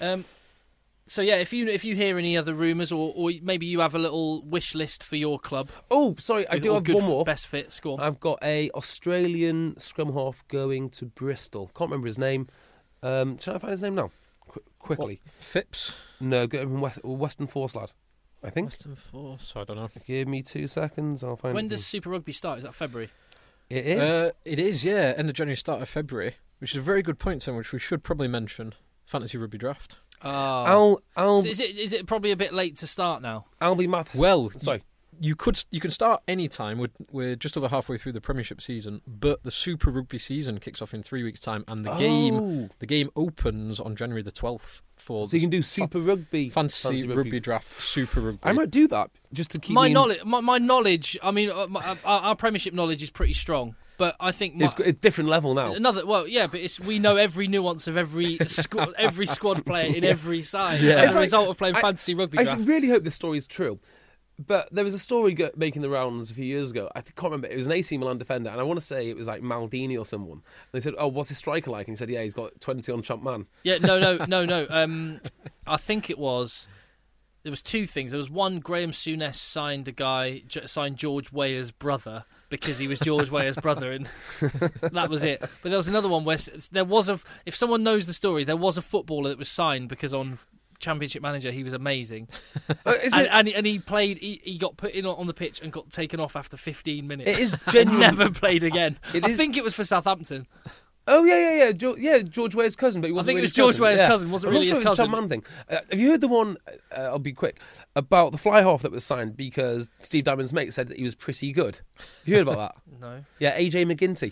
So yeah, if you hear any other rumours, or maybe you have a little wish list for your club. Oh, sorry, I do have one more. Best fit score. I've got a Australian scrum half going to Bristol. Can't remember his name. Should I find his name now? Quickly. What? Phipps? No, get him from Western Force lad. I think. Western Force. I don't know. Give me 2 seconds. I'll find. When does Super Rugby start? Is that February? It is. It is. Yeah, end of January, start of February, which is a very good point, Tim, which we should probably mention. Fantasy Rugby Draft. I'll is it probably a bit late to start now? Albie Maths. Well, sorry. You can start any time. We're just over halfway through the Premiership season, but the Super Rugby season kicks off in 3 weeks' time, and the game opens on January the 12th. So you can do Super Rugby, fantasy rugby draft, Super Rugby. I might do that just to keep my knowledge. My knowledge. I mean, our Premiership knowledge is pretty strong. But I think it's a different level now. But we know every nuance of every squad player in every side as a result of playing fantasy rugby draft. I really hope this story is true. But there was a story making the rounds a few years ago. I can't remember. It was an AC Milan defender, and I want to say it was like Maldini or someone. And they said, "Oh, what's his striker like?" And he said, "Yeah, he's got 20 on Trump Man." Yeah, no. I think it was. There was two things. There was one, Graham Souness signed George Weah's brother because he was George Weah's brother, and that was it. But there was another one where if someone knows the story, there was a footballer that was signed because on Championship Manager he was amazing, and he played. He got put in on the pitch and got taken off after 15 minutes. It is genuine. And never played again. I think it was for Southampton. Oh yeah. George Weah's cousin, but he I wasn't. think really it was his George cousin. Weah's Yeah. cousin, wasn't I'm really not his sure it was cousin. Tom Mann thing. Have you heard the one? I'll be quick about the fly half that was signed because Steve Diamond's mate said that he was pretty good. Have you heard about that? No. Yeah, AJ McGinty.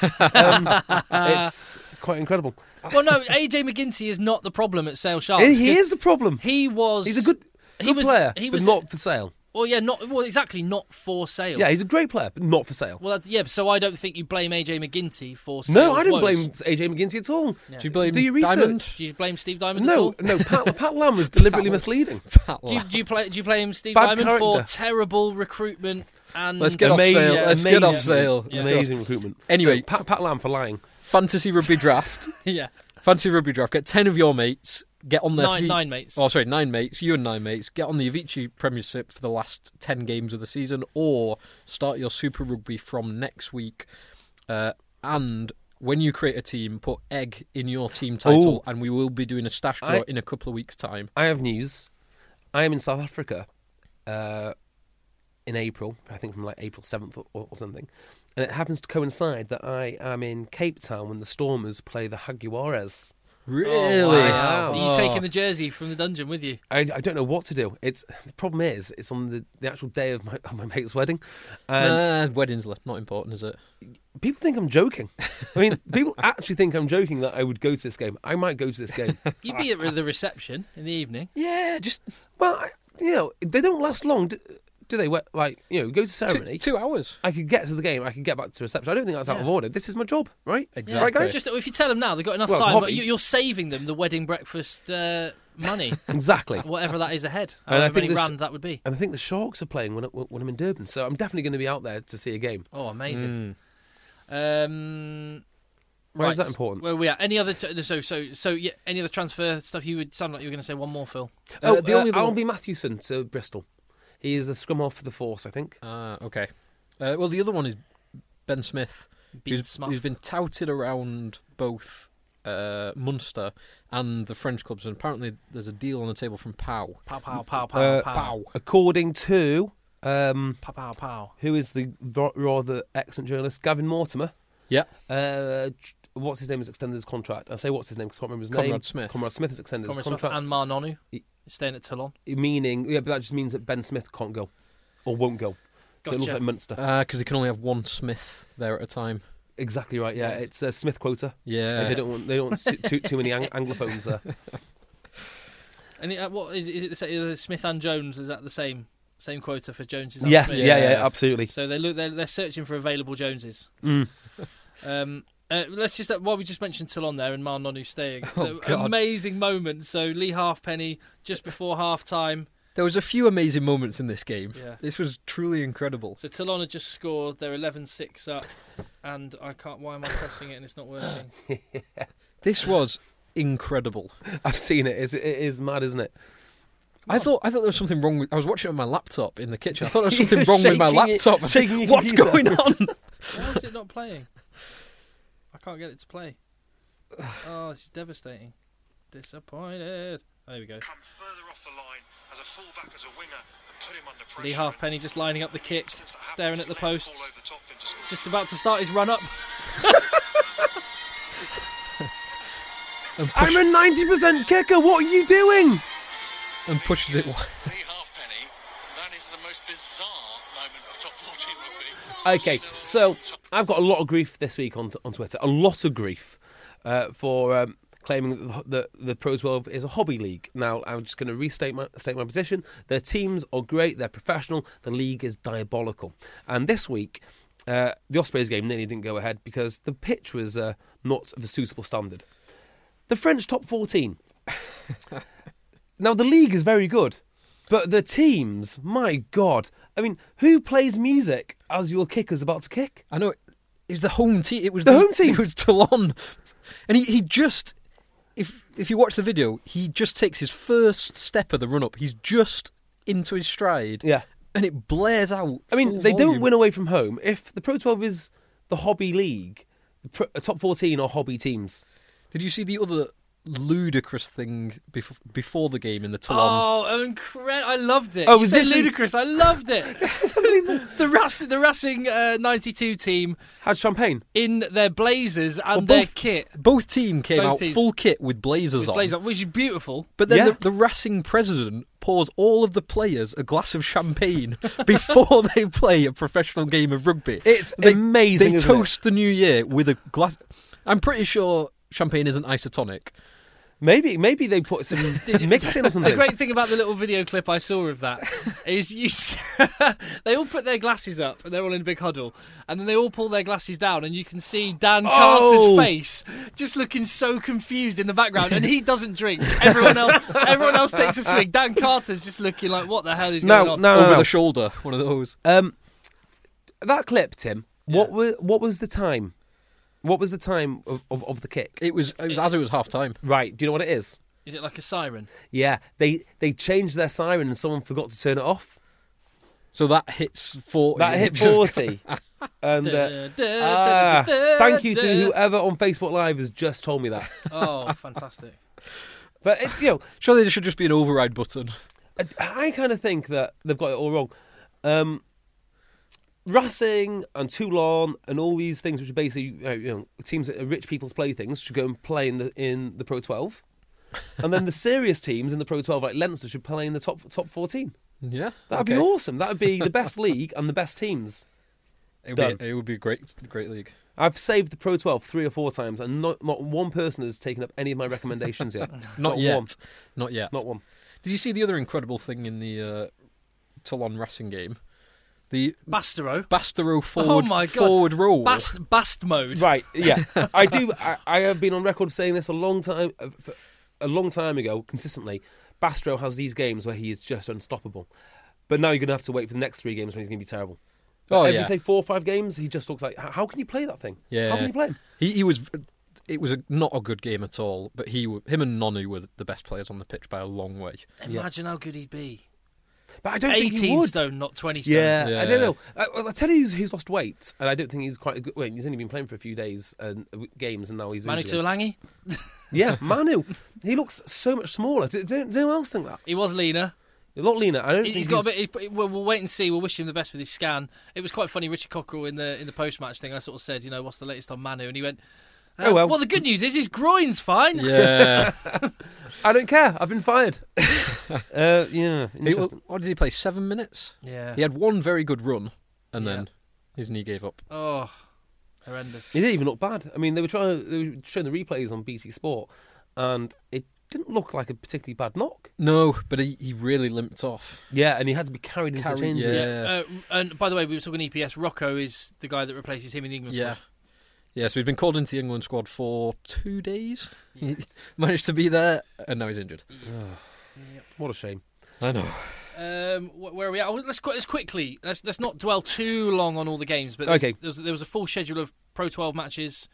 It's quite incredible. Well, no, AJ McGinty is not the problem at Sale Sharks. He is the problem. He was. He's a good player, but not for sale. Well, yeah, exactly, not for sale. Yeah, he's a great player, but not for sale. Well, so I don't think you blame AJ McGinty for sale. No, I don't blame AJ McGinty at all. Yeah. Do you blame your research. Diamond? Do you blame Steve Diamond at all? No. Pat Lam was deliberately misleading. Do you blame Steve Bad Diamond for character. terrible recruitment and Let's get off Amazing- sale. yeah, Let's get off amazing. sale. Yeah. Amazing recruitment. Anyway, No, Pat Lam for lying. fantasy rugby draft. yeah, Fantasy rugby draft. Get 10 of your mates. Get on their nine mates. Oh, sorry, 9 mates. You and 9 mates. Get on the Avicii Premiership for the last 10 games of the season, or start your Super Rugby from next week. And when you create a team, put egg in your team title, and we will be doing a stash draw in a couple of weeks' time. I have news. I am in South Africa in April. I think from like April 7th or something. And it happens to coincide that I am in Cape Town when the Stormers play the Jaguares. Really? Oh, wow. Oh. Are you taking the jersey from the dungeon with you? I don't know what to do. The problem is it's on the actual day of my mate's wedding, and Wedding's not important, is it? people think I'm joking. I mean, people actually think I'm joking that I would go to this game. I might go to this game. You'd be at the reception in the evening. Yeah, just Well, they don't last long, do they? Like, go to ceremony. 2 hours. I could get to the game. I could get back to reception. I don't think that's out of order. This is my job, right? Exactly. Right, guys? Just if you tell them now, they've got enough Well, it's a time. But hobby. you're saving them the wedding breakfast money, Exactly. whatever that is ahead. And I However think many this- rand that would be. And I think the Sharks are playing when I'm in Durban, so I'm definitely going to be out there to see a game. Oh, amazing. Why is that important? Where we at? Any other any other transfer stuff? You would sound like you were going to say one more, Phil. The only other Alby Mathewson to Bristol. He is a scrum half for the Force, I think. Okay. Well, the other one is Ben Smith, who's been touted around both Munster and the French clubs, and apparently there's a deal on the table from Pau. Pow. According to Pow. who is the rather excellent journalist, Gavin Mortimer. Yeah. What's his name has extended his contract. I say what's his name because I can't remember his Conrad name. Smith. Conrad Smith has extended his contract. And Marnonu staying at Toulon. Meaning, but that just means that Ben Smith can't go or won't go. So it looks Gotcha. like Munster. Because they can only have one Smith there at a time. Exactly right. Yeah, it's a Smith quota. Yeah. They don't want too many anglophones there. And what is it? The Smith and Jones, is that the same quota for Joneses? And Yes, Smith? yeah, absolutely. So they're searching for available Joneses. Mm. Let's just while we just mentioned Toulon there and Marnonu staying. Oh, God. Amazing moment. So Lee Halfpenny just before half time. There was a few amazing moments in this game. Yeah. This was truly incredible. So Toulon had just scored. They're 11-6 up, and I can't. Why am I pressing it and it's not working? This was incredible. I've seen it. It is mad, isn't it? I thought there was something wrong with... I was watching it on my laptop in the kitchen. I thought there was something wrong with my Shaking it- laptop. I was like, shaking your what's computer. going on? Why is it not playing? I can't get it to play. Oh, this is devastating. Disappointed. There we go. Come further off the line as a fullback, as a winger, and put him under pressure. Lee Halfpenny just lining up the kick, Instance that staring at happens, the left posts. ball over the top into score. Just about to start his run up. I'm a 90% kicker. What are you doing? And pushes it... Lee Halfpenny, that is the most bizarre moment of top 14 rugby. Okay, so I've got a lot of grief this week on Twitter. A lot of grief for claiming that the Pro 12 is a hobby league. Now, I'm just going to state my position. Their teams are great. They're professional. The league is diabolical. And this week, the Ospreys game nearly didn't go ahead because the pitch was not of a suitable standard. The French top 14. Now, the league is very good. But the teams, my God. I mean, who plays music as your kicker's about to kick? I know, it was the home team. It was The home team. It was Toulon. And he just... If you watch the video, he just takes his first step of the run-up. He's just into his stride. Yeah. And it blares out. I mean, full they volume. don't win away from home. If the Pro 12 is the hobby league, the top 14 are hobby teams. Did you see the other ludicrous thing before the game in the Toulon. Oh, incredible! I loved it. Oh, You was said this ludicrous? I loved it. the Racing 92 team Had champagne. in their blazers and Well, their kit. Both team came Both out teams. full kit with blazers on. Blazer, which is beautiful. But then Yeah. the Racing president pours all of the players a glass of champagne before they play a professional game of rugby. It's They- amazing. They isn't toast the new year with a glass. I'm pretty sure champagne isn't isotonic. it? Maybe they put some mix in or something. The great thing about the little video clip I saw of that is they all put their glasses up and they're all in a big huddle, and then they all pull their glasses down, and you can see Dan Carter's face just looking so confused in the background, and he doesn't drink. Everyone else takes a swig. Dan Carter's just looking like, what the hell is going on? Over the shoulder, one of those. That clip, Tim. What was the time? What was the time of the kick? It was as it was half time. Right. Do you know what it is? Is it like a siren? Yeah. They changed their siren and someone forgot to turn it off. So that hits 40. That hit 40. And thank you to whoever on Facebook Live has just told me that. Oh, fantastic. But Surely there should just be an override button. I kind of think that they've got it all wrong. Racing and Toulon and all these things, which are basically teams that are rich people's playthings, should go and play in the Pro 12, and then the serious teams in the Pro 12, like Leinster, should play in the top 14. Yeah, That'd be awesome. That would be the best league and the best teams. It Done. would be a great league. I've saved the Pro 12 3 or 4 times, and not one person has taken up any of my recommendations yet. Not yet. One. Not yet. Not one. Did you see the other incredible thing in the Toulon Racing game? The Bastero forward roll. Bast mode. Right, yeah. I do. I have been on record saying this a long time ago, consistently. Bastero has these games where he is just unstoppable. But now you're going to have to wait for the next 3 games when he's going to be terrible. Every, say, 4 or 5 games, he just looks like, how can you play that thing? Yeah. How can you play him? He was... It was not a good game at all, but him and Nonu were the best players on the pitch by a long way. Imagine how good he'd be. But I don't think he 18 would. stone, not 20 stone. Yeah, I don't know. I'll tell you who's lost weight, and I don't think he's quite a good... Wait, he's only been playing for a few days and games, and now he's Manu injured. Tuolangi? Yeah, Manu. He looks so much smaller. Does anyone else think that? He was leaner. A lot leaner. I don't think He's got a bit. We'll wait and see. We'll wish him the best with his scan. It was quite funny. Richard Cockrell in the post match thing, I sort of said, what's the latest on Manu? And he went, well, the good news is his groin's fine. Yeah. I don't care. I've been fired. Yeah, interesting. What did he play? 7 minutes? Yeah. He had one very good run, and then his knee gave up. Oh, horrendous. He didn't even look bad. I mean, they were showing the replays on BT Sport, and it didn't look like a particularly bad knock. No, but he really limped off. Yeah, and he had to be carried into the change room. Yeah. And by the way, we were talking EPS. Rocco is the guy that replaces him in the England squad. Yeah, so he's been called into the England squad for 2 days. He managed to be there, and now he's injured. What a shame. I know. Where are we at? Let's quickly. Let's not dwell too long on all the games. But there was a full schedule of Pro 12 matches,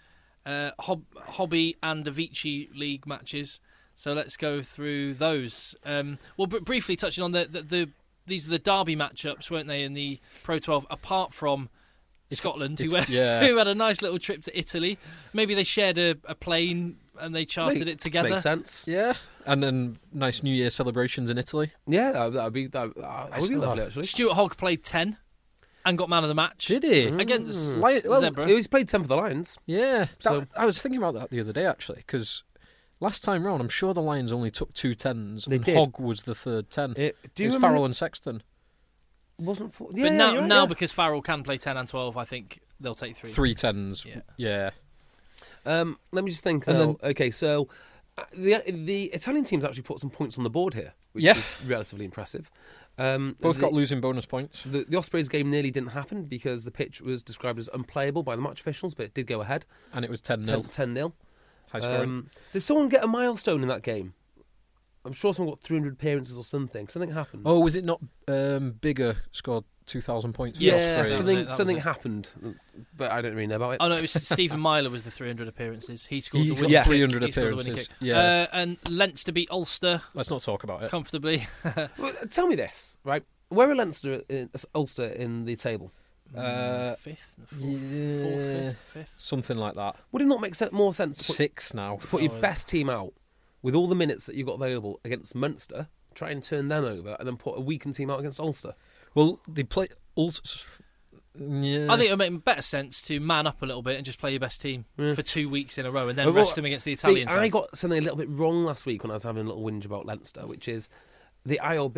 Hobby and Avicii League matches. So let's go through those. Briefly touching on these are the derby matchups, weren't they, in the Pro 12? Apart from Scotland, who had a nice little trip to Italy. Maybe they shared a plane and they chartered it together. Makes sense. Yeah, and then nice New Year celebrations in Italy. Yeah, that would be lovely, actually. Stuart Hogg played 10 and got man of the match. Did he? Against Zebra. He's played 10 for the Lions. Yeah, So- I was thinking about that the other day, actually, because last time round, I'm sure the Lions only took 2 10s, They and did. Hogg was the third 10. Do you it was remember- Farrell and Sexton. Wasn't But you're now right. because Farrell can play 10 and 12, I think they'll take 3. 3 10s. Yeah. Let me just think. And Now. then- Okay, so the Italian teams actually put some points on the board here, which Yeah. is relatively impressive. Both got losing bonus points. The Ospreys game nearly didn't happen because the pitch was described as unplayable by the match officials, but it did go ahead. And it was 10-0. 10-0. High scoring. Did someone get a milestone in that game? I'm sure someone got 300 appearances or something. Something happened. Oh, was it not Bigger scored 2,000 points for yeah, Ospreys? something it. happened, but I don't really know about it. Oh no, it was Stephen Myler was the 300 appearances. He scored the winning got kick. 300 He scored the winning appearances. kick. Yeah. And Leinster beat Ulster Let's not talk about it. comfortably. Well, tell me this, right? Where are Ulster in the table? Fifth, fourth, fifth. Something like that. Would it not make more sense to put, 6 now. your best team out with all the minutes that you've got available against Munster, try and turn them over and then put a weakened team out against Ulster. Well, they play Ulster. Yeah. I think it would make better sense to man up a little bit and just play your best team for 2 weeks in a row and then rest them against the Italian sides. I got something a little bit wrong last week when I was having a little whinge about Leinster, which is the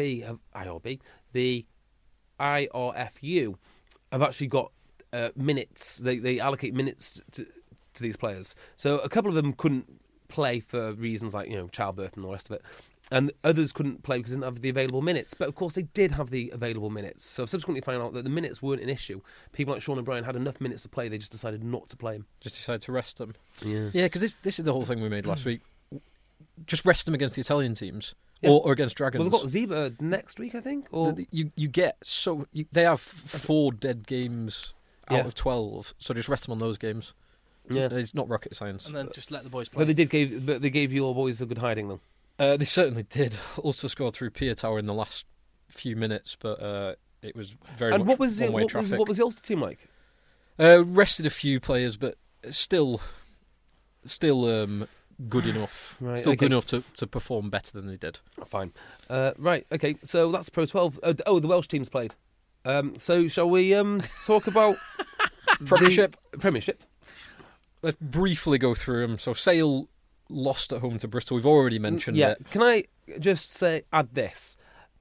the IRFU have actually got minutes. They allocate minutes to these players. So a couple of them couldn't play for reasons like childbirth and all the rest of it. And others couldn't play because they didn't have the available minutes. But, of course, they did have the available minutes. So, subsequently found out that the minutes weren't an issue. People like Sean O'Brien had enough minutes to play, they just decided not to play them. Just decided to rest them. Yeah, because this is the whole thing we made last week. Just rest them against the Italian teams or against Dragons. Well, they've got Zebra next week, I think. Or you get they have 4 dead games out of 12, so just rest them on those games. Yeah, it's not rocket science. And then just let the boys play. But they gave your boys a good hiding, though. They certainly did. Also scored through Piatower in the last few minutes, but it was very much one-way traffic. What was the Ulster team like? Rested a few players, but still good enough. Right, still good enough to perform better than they did. Fine. Right, okay, so that's Pro 12. The Welsh team's played. So shall we talk about Premiership? Premiership. Let's briefly go through them. So Sale lost at home to Bristol. We've already mentioned it. Can I just add this?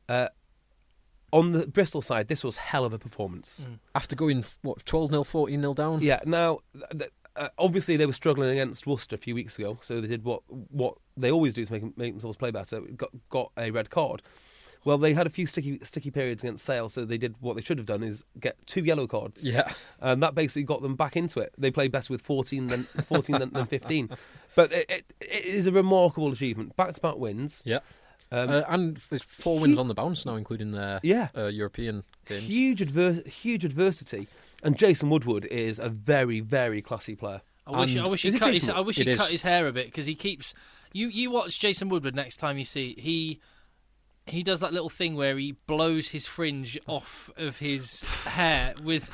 On the Bristol side, this was hell of a performance. After going 12-0, 14-0 down. Yeah. Now, obviously, they were struggling against Worcester a few weeks ago, so they did what they always do to make themselves play better. Got a red card. Well, they had a few sticky periods against Sale, so they did what they should have done is get 2 yellow cards. Yeah, and that basically got them back into it. They played better with 14 than 15. But it is a remarkable achievement. Back-to-back wins. Yeah. And there's 4 wins on the bounce now, including their European games. Huge adversity. And Jason Woodward is a very, very classy player. I wish he cut his hair a bit, because he keeps... You watch Jason Woodward next time you see... He does that little thing where he blows his fringe off of his hair with...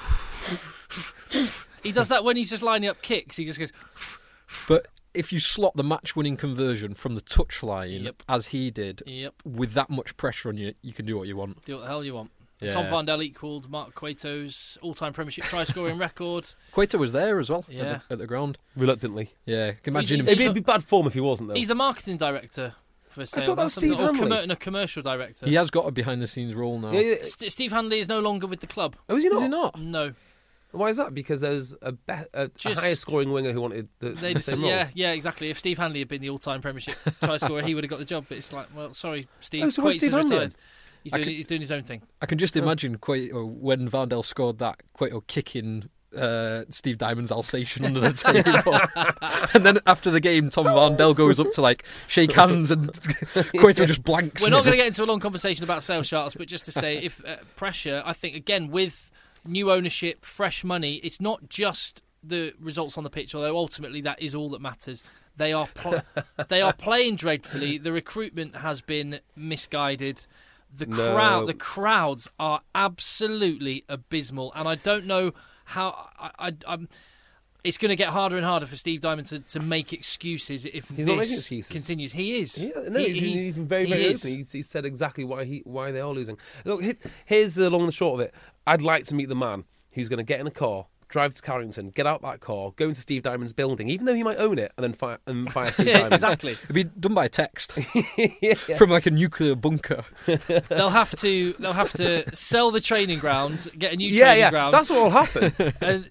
He does that when he's just lining up kicks. He just goes... But if you slot the match-winning conversion from the touchline, as he did, with that much pressure on you, you can do what you want. Do what the hell you want. Yeah. Tom Varndell equalled Mark Cueto's all-time Premiership try-scoring record. Cueto was there as well at the ground. Reluctantly. Yeah, can imagine him. It'd be bad form if he wasn't, though. He's the marketing director for Sale. I thought that was Steve Hanley. And a commercial director. He has got a behind-the-scenes role now. Yeah. Steve Hanley is no longer with the club. Oh, is he not? Is he not? No. Why is that? Because there's a higher scoring winger who wanted the same role. Yeah, exactly. If Steve Hanley had been the all-time Premiership try scorer, he would have got the job. But it's like, well, sorry, Steve. Oh, so what's Steve Hanley retired. He's doing his own thing. I can just imagine Cueto, when Varndell scored that, Cueto kicking Steve Diamond's Alsatian under the table. And then after the game, Tom Varndell goes up to shake hands and Cueto just blanks. We're not going to get into a long conversation about Sale Sharks, but just to say, if pressure, I think, again, with new ownership, fresh money, it's not just the results on the pitch, although ultimately that is all that matters. They are playing dreadfully. The recruitment has been misguided. The crowds are absolutely abysmal, and I don't know how. It's going to get harder and harder for Steve Diamond to make excuses if he's this not making excuses. Continues. He is. He's been very, very open. He said exactly why they are losing. Look, here's the long and the short of it. I'd like to meet the man who's going to get in a car, drive to Carrington, get out that car, go into Steve Diamond's building, even though he might own it, and then fire Steve Diamond. Exactly. It'd be done by text from a nuclear bunker. They'll have to sell the training ground, get a new training ground. That's what will happen. And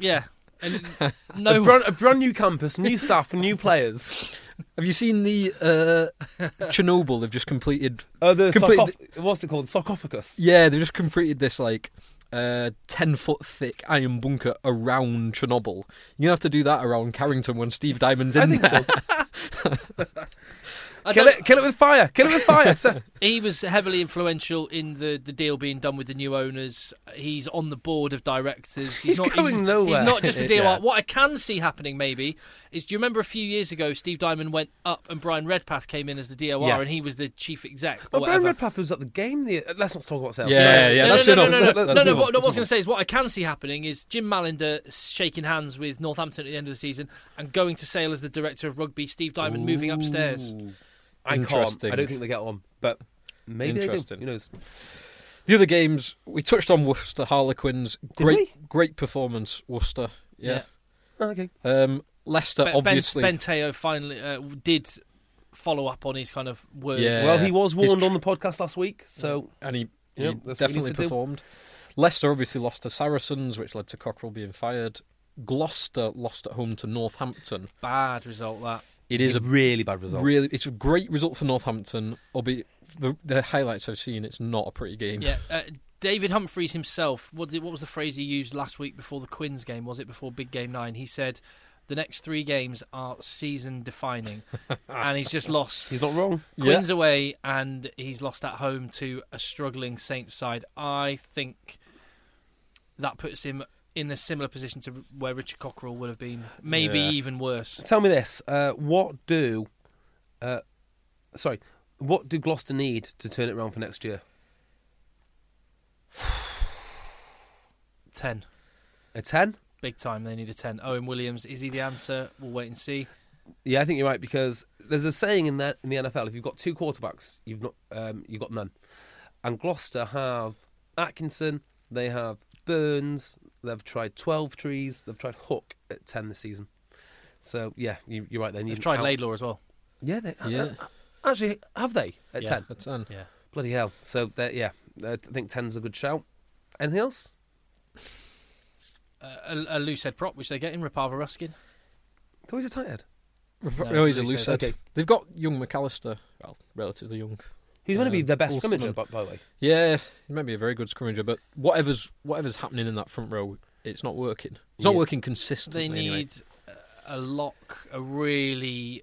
a brand new campus, new staff, and new players. Have you seen the Chernobyl? They've just completed. What's it called? Sarcophagus. Yeah, they've just completed this 10-foot thick iron bunker around Chernobyl. You're going to have to do that around Carrington when Steve Diamond's in there. So. Kill it with fire. Kill it with fire. So, He was heavily influential in the deal being done with the new owners. He's on the board of directors. He's going nowhere. He's not just a DOR. Yeah. What I can see happening maybe is, do you remember a few years ago Steve Diamond went up and Brian Redpath came in as the DOR Yeah. and he was the chief exec? well, or Brian whatever. Redpath was at the game. Let's not talk about sales. Yeah, that's enough. No. That's What I enough. was going to say is what I can see happening is Jim Mallender shaking hands with Northampton at the end of the season and going to Sale as the director of rugby. Steve Diamond moving upstairs. I can't. Interesting. I don't think they get on, but maybe they do. Interesting. Who knows? The other games, we touched on Worcester Harlequins. we? Great performance, Worcester. Yeah. Oh, okay. Leicester, obviously. Ben Teo finally did follow up on his kind of words. Yeah. Well, he was warned on the podcast last week, so And he Yeah, that's what he definitely needs to do. performed. Leicester obviously lost to Saracens, which led to Cockerell being fired. Gloucester lost at home to Northampton. Bad result, that. It is a really bad result. it's a great result for Northampton, albeit the highlights I've seen, it's not a pretty game. Yeah, David Humphreys himself, what was the phrase he used last week before the Quins game? Was it before Big Game 9? He said, the next 3 games are season-defining. And he's just lost. He's not wrong. Quins away, and he's lost at home to a struggling Saints side. I think that puts him in a similar position to where Richard Cockerell would have been, maybe Yeah. even worse. Tell me this: what do Gloucester need to turn it around for next year? 10. A 10? Big time, they need a 10. Owen Williams, is he the answer? We'll wait and see. Yeah, I think you're right, because there's a saying in the NFL: if you've got 2 quarterbacks, you've got none. And Gloucester have Atkinson, they have Burns, they've tried 12 trees, they've tried Hook at 10 this season. So yeah, you're right. They need. They've tried Laidlaw as well. Yeah, they Yeah. actually have they at Yeah. 10? At 10. Yeah. Bloody hell! So yeah, I think 10's a good shout. Anything else? A loose head prop, which they get in Rapava Ruskin. Oh, he's a tight head. No, he's a loose loose head. head. Okay. They've got young McAllister, well, relatively young. He's going to be their best Ulsterman. scrimmager, by the way. Yeah, he might be a very good scrimmager, but whatever's happening in that front row, it's not working. It's not Yeah. working consistently. They need anyway. a lock, a really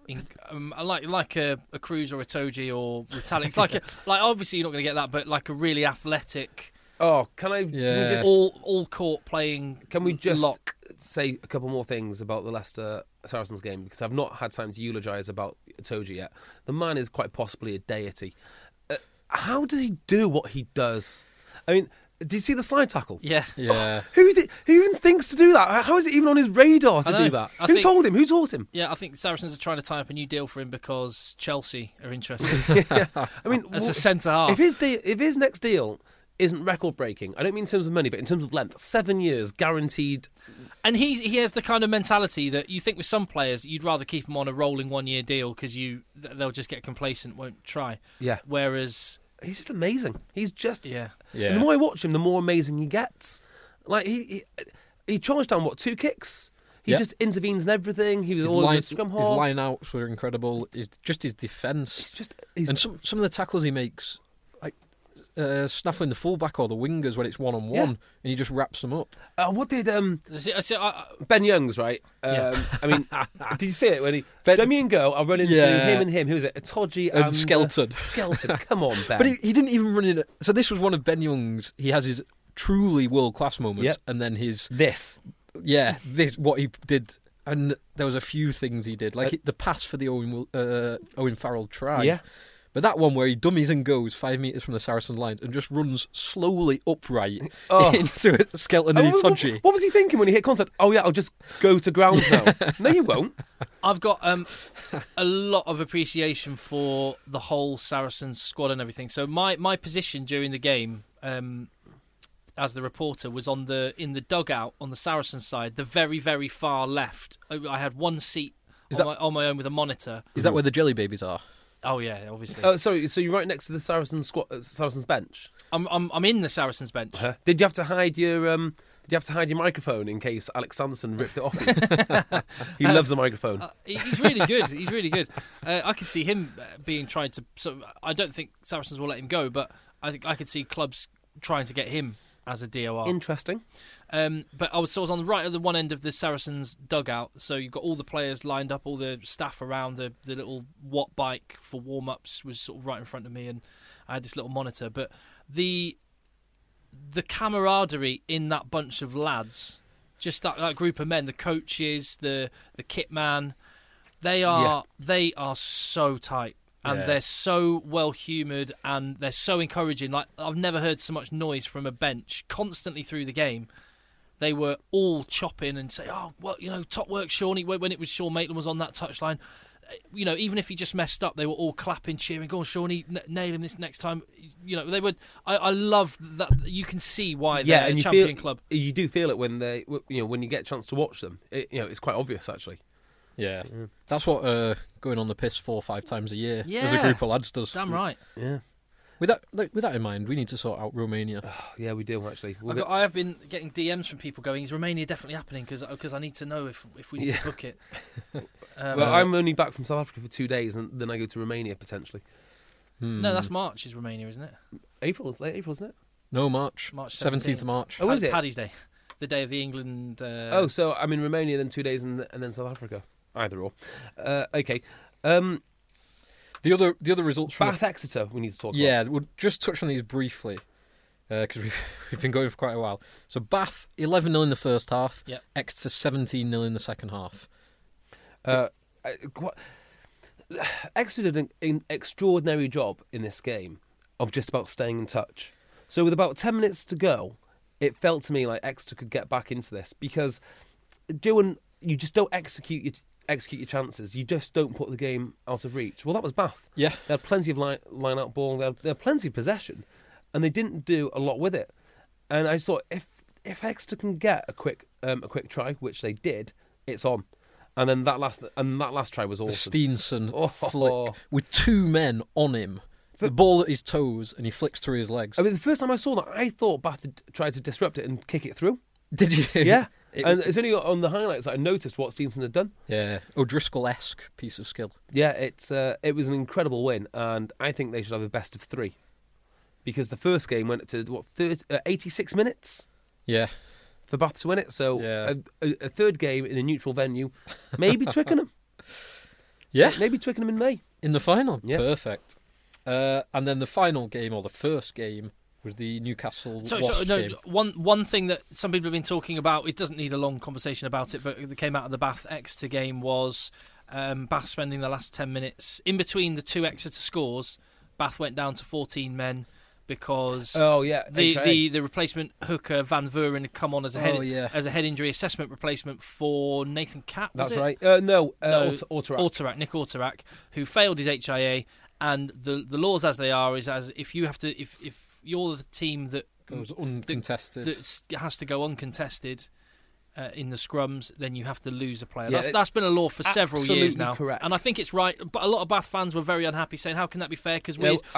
like a Cruz or a Toji or Retallick. like obviously you're not going to get that, but like a really athletic, Oh, can we just all court playing. Can we just lock? say a couple more things about the Leicester Saracens game, because I've not had time to eulogise about Toji yet. The man is quite possibly a deity. How does he do what he does? I mean, did you see the slide tackle? Yeah. Yeah. Who even thinks to do that? How is it even on his radar to I do know. that? I Who think- told him? Who taught him? Yeah, I think Saracens are trying to tie up a new deal for him because Chelsea are interested I mean, as a centre half. if his next deal isn't record breaking, I don't mean in terms of money, but in terms of length, 7 years guaranteed. And he has the kind of mentality that you think with some players you'd rather keep them on a rolling 1-year deal because they'll just get complacent, won't try. Yeah, Whereas, he's just amazing. He's just yeah, And the more I watch him, the more amazing he gets. Like he charged down 2 kicks. He Yeah. just intervenes in everything. He was His all over line, the scrum his half. line outs were incredible. Just his defence. He's And some of the tackles he makes, like snaffling the fullback or the wingers when it's 1-on-1, Yeah. and he just wraps them up. what did I Ben Youngs, right? Yeah. I mean, did you see it when he Ben- Damien Go? I run into Yeah. him and him. Who was it? Toji And Skelton. Skelton. Come on, Ben. But he didn't even run in. So this was one of Ben Young's. He has his truly world class moments, Yep. and then his this. this what he did. And there was a few things he did, like the pass for the Owen Farrell try. Yeah. But that one where he dummies and goes 5 metres from the Saracen lines and just runs slowly upright Oh. into a Skelton and Itoji. What was he thinking when he hit contact? Oh yeah, I'll just go to ground now. No, you won't. I've got a lot of appreciation for the whole Saracens squad and everything. So my position during the game, as the reporter, was in the dugout on the Saracens side, the very, very far left. I had one seat on my own with a monitor. Is that where the Jelly Babies are? Oh yeah, obviously. Oh, sorry. So you're right next to the Saracens bench. I'm in the Saracens bench. Did you have to hide your microphone in case Alex Sanderson ripped it off you? He loves a microphone. He's really good. He's really good. I could see him being tried to. So I don't think Saracens will let him go, but I think I could see clubs trying to get him as a DOR. Interesting. But I was on the right at the one end of the Saracens dugout, so you've got all the players lined up, all the staff around. The little Watt bike for warm-ups was sort of right in front of me, and I had this little monitor. But the camaraderie in that bunch of lads, just that group of men, the coaches, the kit man, they are so tight. And they're so well-humoured, and they're so encouraging. Like, I've never heard so much noise from a bench constantly through the game. They were all chopping and say, "Oh, well, top work, Shawnee." When it was Sean Maitland was on that touchline, even if he just messed up, they were all clapping, cheering, "Go on, Shawnee, nail him this next time." They would. I love that. You can see why they're a champion club. You do feel it when they, when you get a chance to watch them. It's quite obvious actually. Yeah. That's what going on the piss 4 or 5 times a year as a Yeah. group of lads does. Damn right. Yeah. With that in mind, we need to sort out Romania. Yeah, we do actually. I have been getting DMs from people going, "Is Romania definitely happening?" Because I need to know if we need to book it. Well, I'm only back from South Africa for 2 days, and then I go to Romania potentially. No, that's March is Romania, isn't it? Late April, isn't it? No, March 17th of March. Oh, is it? Paddy's Day, the day of the England. So I'm in Romania then 2 days, and then South Africa. Either or. Okay. The other results from Bath Exeter we need to talk about. Yeah, we'll just touch on these briefly because we've been going for quite a while. So Bath 11-0 in the first half. Yep. Exeter 17-0 in the second half. Exeter did an extraordinary job in this game of just about staying in touch. So with about 10 minutes to go, it felt to me like Exeter could get back into this because you just don't execute your chances. You just don't put the game out of reach. Well, that was Bath. Yeah. They had plenty of line-out ball. They had plenty of possession, and they didn't do a lot with it. And I just thought, if Exeter can get a quick try, which they did, it's on. And then that last try was awesome. The Steenson flick with 2 men on him. The ball at his toes, and he flicks through his legs. I mean, the first time I saw that, I thought Bath had tried to disrupt it and kick it through. Did you? Yeah. And it's only on the highlights that I noticed what Steenson had done. Yeah, O'Driscoll-esque piece of skill. Yeah, it was an incredible win, and I think they should have a best of 3. Because the first game went to, 86 minutes? Yeah. For Bath to win it, so yeah. a third game in a neutral venue, maybe Twickenham. Yeah. Maybe Twickenham in May. In the final? Yeah. Perfect. And then the final game, or the first game, was the Newcastle Wasps game. One thing that some people have been talking about, it doesn't need a long conversation about it, but it came out of the Bath Exeter game, was Bath spending the last 10 minutes in between the 2 Exeter scores. Bath went down to 14 men because the replacement hooker Van Vuren had come on as a head injury assessment replacement for Nathan Catt. That's right. Orterac. Nick Orterac, who failed his HIA, and the laws as they are is as if you have to if you're the team that goes uncontested, that has to go uncontested in the scrums, then you have to lose a player. Yeah, that's been a law for several years now, correct. And I think it's right. But a lot of Bath fans were very unhappy, saying, "How can that be fair? Because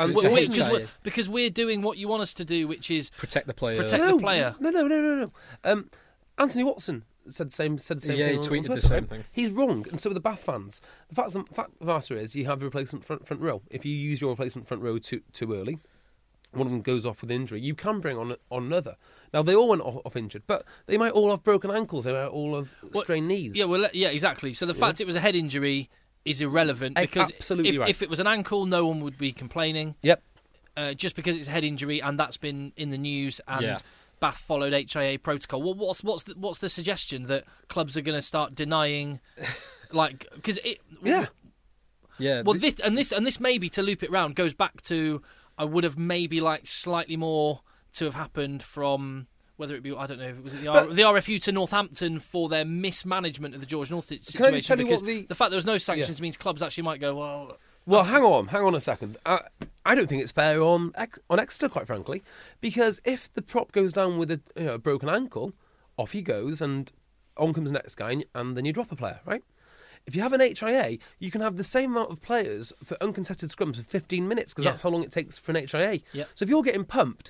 we're doing what you want us to do, which is protect the player." No. Anthony Watson said the same thing. Yeah, he tweeted the same thing. He's wrong, and so are the Bath fans. The fact of the matter is, you have a replacement front row. If you use your replacement front row too early, one of them goes off with injury, you can bring on another. Now, they all went off injured, but they might all have broken ankles, they might all have strained knees. Yeah, exactly. So the fact it was a head injury is irrelevant, because if it was an ankle, no one would be complaining. Yep. Just because it's a head injury, and that's been in the news, and Bath followed HIA protocol. What's the suggestion that clubs are going to start denying, because it? Yeah. Well, this maybe, to loop it round, goes back to, I would have maybe liked slightly more to have happened from, whether it be, I don't know, was it the RFU to Northampton for their mismanagement of the George North situation? Can I just tell you because what the fact there was no sanctions means clubs actually might go, well, hang on a second. I don't think it's fair on Exeter, quite frankly, because if the prop goes down with a broken ankle, off he goes, and on comes the next guy, and then you drop a player, right? If you have an HIA, you can have the same amount of players for uncontested scrums for 15 minutes, because that's how long it takes for an HIA. Yep. So if you're getting pumped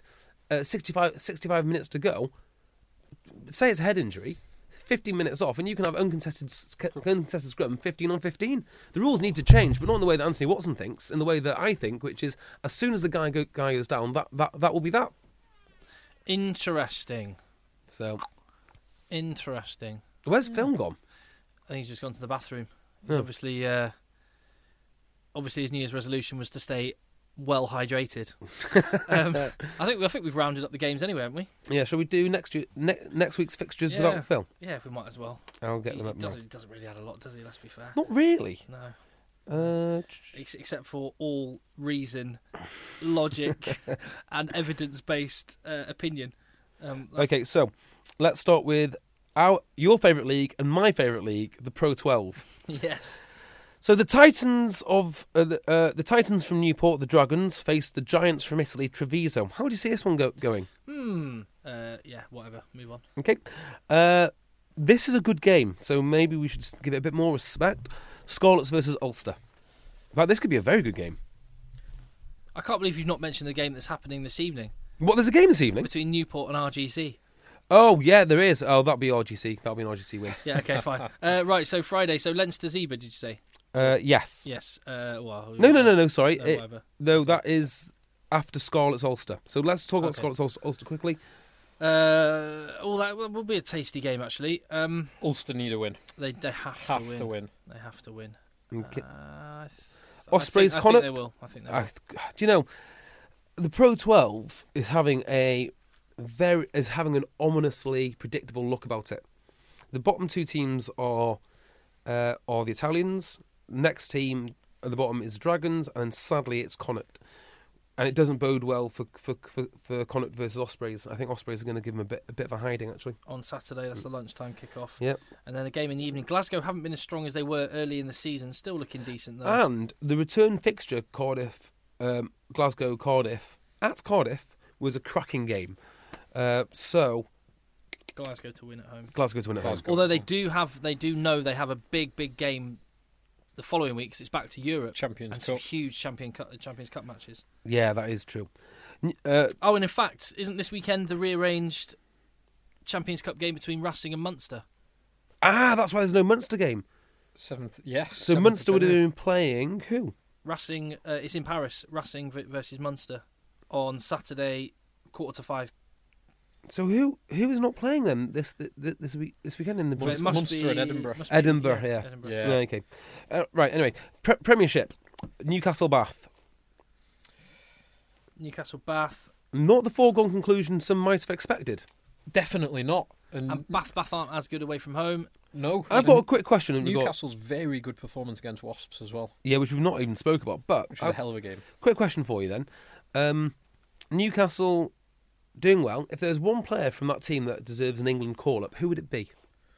65 minutes to go, say it's a head injury, 15 minutes off, and you can have uncontested scrum 15 on 15. The rules need to change, but not in the way that Anthony Watson thinks, in the way that I think, which is as soon as the guy goes down, that will be that. Interesting. So, Interesting. where's Phil gone? I think he's just gone to the bathroom. He's Oh. obviously his New Year's resolution was to stay well hydrated. I think we've rounded up the games anyway, haven't we? Yeah, shall we do next week's fixtures Yeah. without Phil? Yeah, we might as well. I'll get them up now. He doesn't really add a lot, does he? Let's be fair. Not really. No. Except for all reason, logic, and evidence-based opinion. Okay, so let's start with your favourite league and my favourite league, the Pro 12. Yes. So the Titans the Titans from Newport, the Dragons, face the Giants from Italy, Treviso. How would you see this one going? Yeah, whatever. Move on. Okay. This is a good game, so maybe we should just give it a bit more respect. Scarlets versus Ulster. In fact, this could be a very good game. I can't believe you've not mentioned the game that's happening this evening What, there's a game this evening? between Newport and RGC. Oh, yeah, there is. Oh, that'll be RGC. That'll be an RGC win. Yeah, okay, fine. Right, so Friday. So Leinster Zebra, did you say? Yes. Yes. Well, No, sorry. No, whatever. No, that is after Scarlets Ulster. So let's talk about Okay. Scarlets Ulster quickly. That will be a tasty game, actually. Ulster need a win. They have to win. They have to win. Okay. I Ospreys, think Connacht. they will. I think they will. Do you know the Pro 12 is having an ominously predictable look about it. The bottom two teams are the Italians. Next team at the bottom is the Dragons, and sadly it's Connacht. And it doesn't bode well for Connacht versus Ospreys. I think Ospreys are going to give them a bit of a hiding, actually. On Saturday, that's the lunchtime kick-off. Yep. And then the game in the evening. Glasgow haven't been as strong as they were early in the season. Still looking decent, though. And the return fixture, Glasgow-Cardiff, at Cardiff, was a cracking game. So Glasgow to win at home. Glasgow to win at home. Although they do know they have a big game the following week, 'cause it's back to Europe. Champions and some Cup. huge Champions Cup matches. Yeah, that is true. And in fact, isn't this weekend the rearranged Champions Cup game between Racing and Munster? That's why there's no Munster game. 7th, yes. So 7th Munster of would have January. been playing who? Racing, it's in Paris. Racing versus Munster on Saturday, 4:45. So who is not playing then this weekend in the Well, it Munster must and be Edinburgh. must be- Edinburgh, yeah. Edinburgh. Yeah. Yeah, okay. Right. Anyway, Premiership, Newcastle Bath. Newcastle Bath. Not the foregone conclusion some might have expected. Definitely not. And Bath aren't as good away from home. No. I've got a quick question. Newcastle's very good performance against Wasps as well, Yeah, which we've not even spoke about. But which was a hell of a game. quick question for you then. Newcastle doing well. If there's one player from that team that deserves an England call-up, who would it be?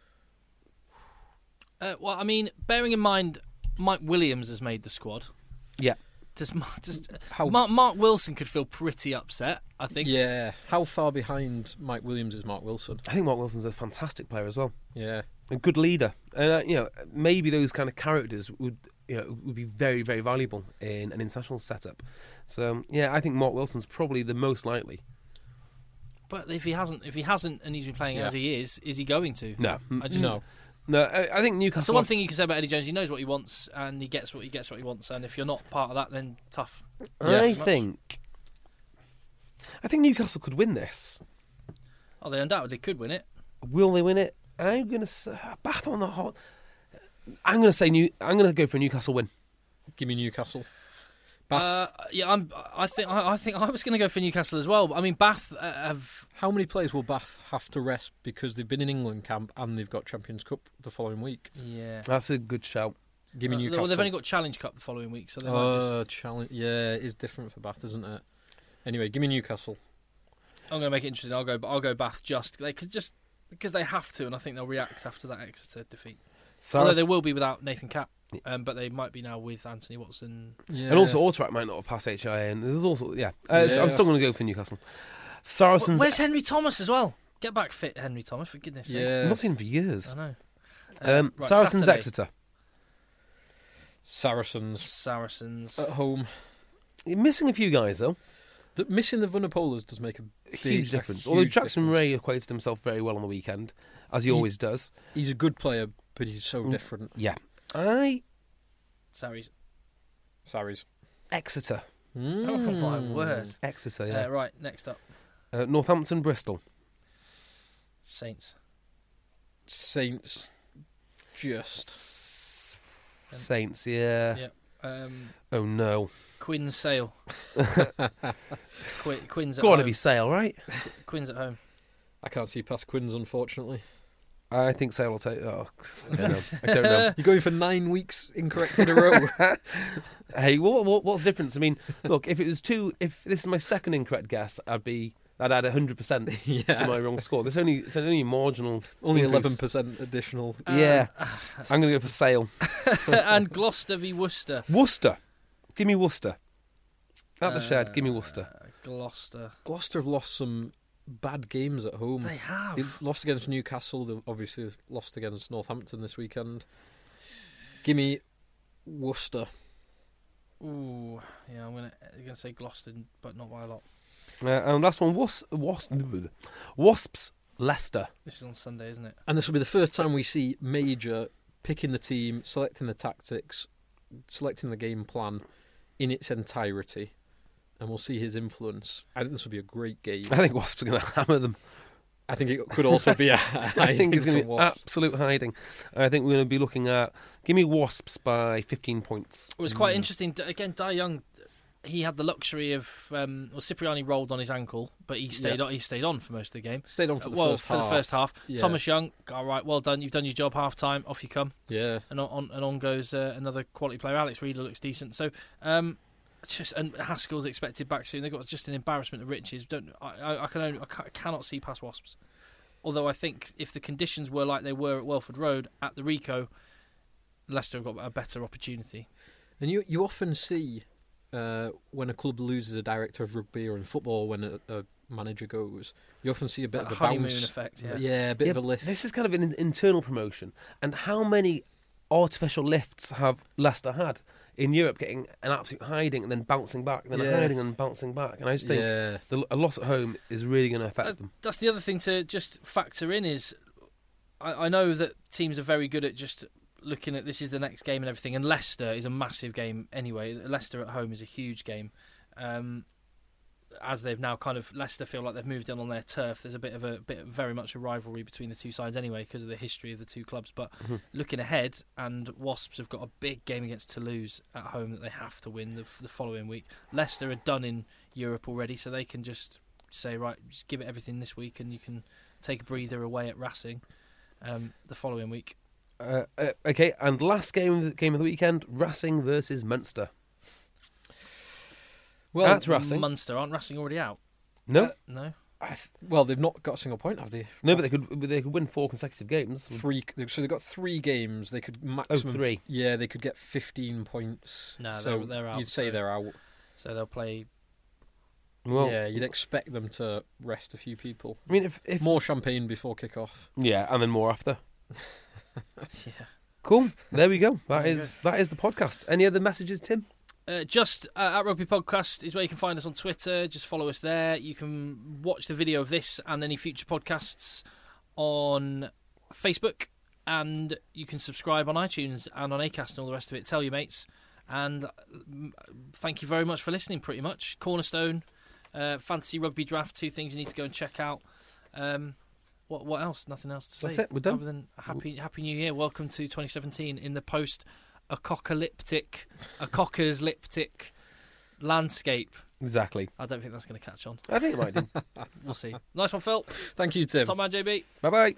Well, I mean, bearing in mind Mike Williams has made the squad. Yeah. Mark Wilson could feel pretty upset, I think. Yeah. How far behind Mike Williams is Mark Wilson? I think Mark Wilson's a fantastic player as well. Yeah. A good leader. And, maybe those kind of characters would be very, very valuable in an international setup. So, yeah, I think Mark Wilson's probably the most likely. But if he hasn't, and he's been playing as he is he going to? No. No. I think Newcastle... That's the one thing you can say about Eddie Jones. He knows what he wants, and he gets what he wants. And if you're not part of that, then tough. I think Newcastle could win this. Oh, they undoubtedly could win it. Will they win it? I'm going to say Bath on the hot. I'm going to go for a Newcastle win. Give me Newcastle. Bath. I think I was going to go for Newcastle as well. I mean, Bath have. How many players will Bath have to rest because they've been in England camp and they've got Champions Cup the following week? Yeah, That's a good shout. Give me Newcastle. Well, they've only got Challenge Cup the following week, so they might just. Challenge. Yeah, it is different for Bath, isn't it? Anyway, give me Newcastle. I'm going to make it interesting. I'll go Bath just because they have to, and I think they'll react after that Exeter defeat. Although they will be without Nathan Capp, but they might be now with Anthony Watson. Yeah. And also, Autorac might not have passed HIA, and there's also I'm still going to go for Newcastle. Saracens. Where's Henry Thomas as well? Get back fit, Henry Thomas, for goodness sake. I've not seen him for years. I know. Right, Saracens Saturday. Exeter. Saracens at home. You're missing a few guys though. Missing the Vunipolas does make a Huge difference. Although Jackson Ray acquainted himself very well on the weekend, as he always does. He's a good player, but he's so different. Yeah. Sarries. Sarries. Exeter. Oh my word. Exeter, yeah. Right, next up. Northampton, Bristol. Saints. Saints. Just. Saints, yeah. Yeah. Oh no. Quinn's Sale. Quinn's at Got to home. be Sale, right? Quinn's at home. I can't see past Quins, unfortunately. I think Sale will take. Oh, I don't know. I don't know. You're going for 9 weeks incorrect in a row. Hey, what's the difference? I mean, look, if this is my second incorrect guess, I'd add 100% to my wrong score. It's only marginal. Only increase. 11% additional. Yeah, I'm going to go for Sale. And Gloucester v Worcester. Worcester, give me Worcester. At the Shed, give me Worcester. Gloucester. Gloucester have lost some bad games at home. They have. They've lost against Newcastle. They've obviously lost against Northampton this weekend. Give me Worcester. Ooh, yeah, I'm gonna say Gloucester, but not by a lot. And last one, Wasps, Leicester. This is on Sunday, isn't it? And this will be the first time we see Major picking the team, selecting the tactics, selecting the game plan in its entirety. And we'll see his influence. I think this will be a great game. I think Wasps are going to hammer them. I think it could also be a hiding. I think it's going to be Wasps. absolute hiding. I think we're going to be looking at, give me Wasps by 15 points. It was quite interesting. Again, Dai Young, he had the luxury of Cipriani rolled on his ankle, but he stayed on. He stayed on for most of the game. Stayed on for the first half. Yeah. Thomas Young, all right, well done. You've done your job. Half time, off you come. Yeah, and on goes another quality player. Alex Reader looks decent. So. And Haskell's expected back soon. They've got just an embarrassment of riches. I cannot see past Wasps. Although I think if the conditions were like they were at Welford Road at the Ricoh, Leicester have got a better opportunity. And you often see when a club loses a director of rugby or in football, when a manager goes, you often see a bit of a honeymoon bounce effect. Yeah, a bit of a lift. This is kind of an internal promotion. And how many artificial lifts have Leicester had in Europe, getting an absolute hiding and then bouncing back, and then a hiding and bouncing back? And I just think a loss at home is really going to affect them. That's the other thing to just factor in is I know that teams are very good at just looking at this is the next game and everything, and Leicester is a massive game anyway. Leicester at home is a huge game. As they've now Leicester feel like they've moved in on their turf. There's a bit very much a rivalry between the two sides anyway because of the history of the two clubs. But looking ahead, and Wasps have got a big game against Toulouse at home that they have to win the following week. Leicester are done in Europe already, so they can just say, right, just give it everything this week, and you can take a breather away at Racing the following week. Okay, and last game of the weekend, Racing versus Munster. Well, that's Racing. Munster, aren't Racing already out? No, no. Well, they've not got a single point, have they? No, but they could win 4 consecutive games. So they've got 3 games. They could maximum 3. Yeah, they could get 15 points. No, so they're out. You'd say they're out. So they'll play. Well, yeah, you'd expect them to rest a few people. I mean, if more champagne before kick-off. Yeah, and then more after. Yeah. Cool. There we go. That is the podcast. Any other messages, Tim? Just at Rugby Podcast is where you can find us on Twitter. Just follow us there. You can watch the video of this and any future podcasts on Facebook, and you can subscribe on iTunes and on Acast and all the rest of it. Tell your mates, and thank you very much for listening. Pretty much Cornerstone, Fantasy Rugby Draft, 2 things you need to go and check out. What else? Nothing else to say. That's it. We're done. Other than Happy New Year. Welcome to 2017 in the post-apocalyptic landscape. Exactly. I don't think that's going to catch on. I think it might do. We'll see. Nice one, Phil. Thank you, Tim. Top man, JB. Bye-bye.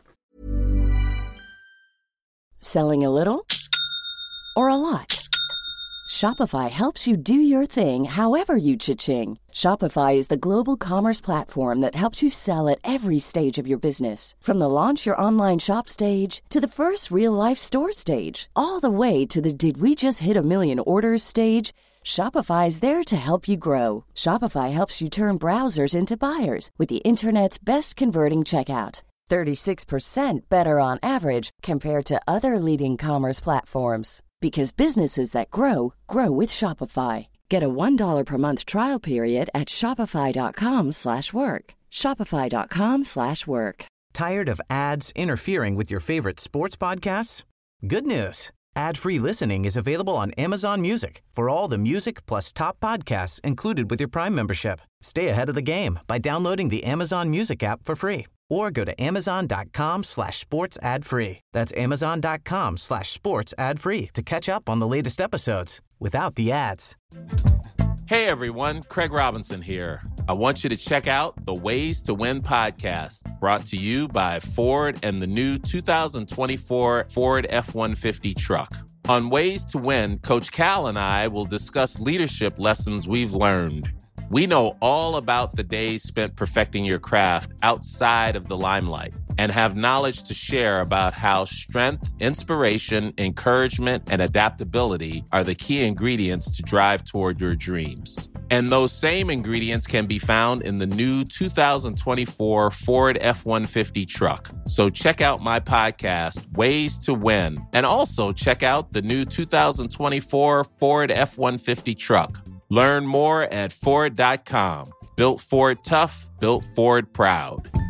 Selling a little or a lot? Shopify helps you do your thing however you cha-ching. Shopify is the global commerce platform that helps you sell at every stage of your business. From the launch your online shop stage to the first real-life store stage, all the way to the did we just hit a million orders stage. Shopify is there to help you grow. Shopify helps you turn browsers into buyers with the internet's best converting checkout. 36% better on average compared to other leading commerce platforms. Because businesses that grow, grow with Shopify. Get a $1 per month trial period at shopify.com/work. Shopify.com/work. Tired of ads interfering with your favorite sports podcasts? Good news. Ad-free listening is available on Amazon Music for all the music plus top podcasts included with your Prime membership. Stay ahead of the game by downloading the Amazon Music app for free or go to amazon.com/sports ad free. That's amazon.com/sports ad free to catch up on the latest episodes without the ads. Hey everyone, Craig Robinson here. I want you to check out the Ways to Win podcast, brought to you by Ford and the new 2024 Ford F-150 truck. On Ways to Win, Coach Cal and I will discuss leadership lessons we've learned. We know all about the days spent perfecting your craft outside of the limelight and have knowledge to share about how strength, inspiration, encouragement, and adaptability are the key ingredients to drive toward your dreams. And those same ingredients can be found in the new 2024 Ford F-150 truck. So check out my podcast, Ways to Win, and also check out the new 2024 Ford F-150 truck. Learn more at Ford.com. Built Ford tough, built Ford proud.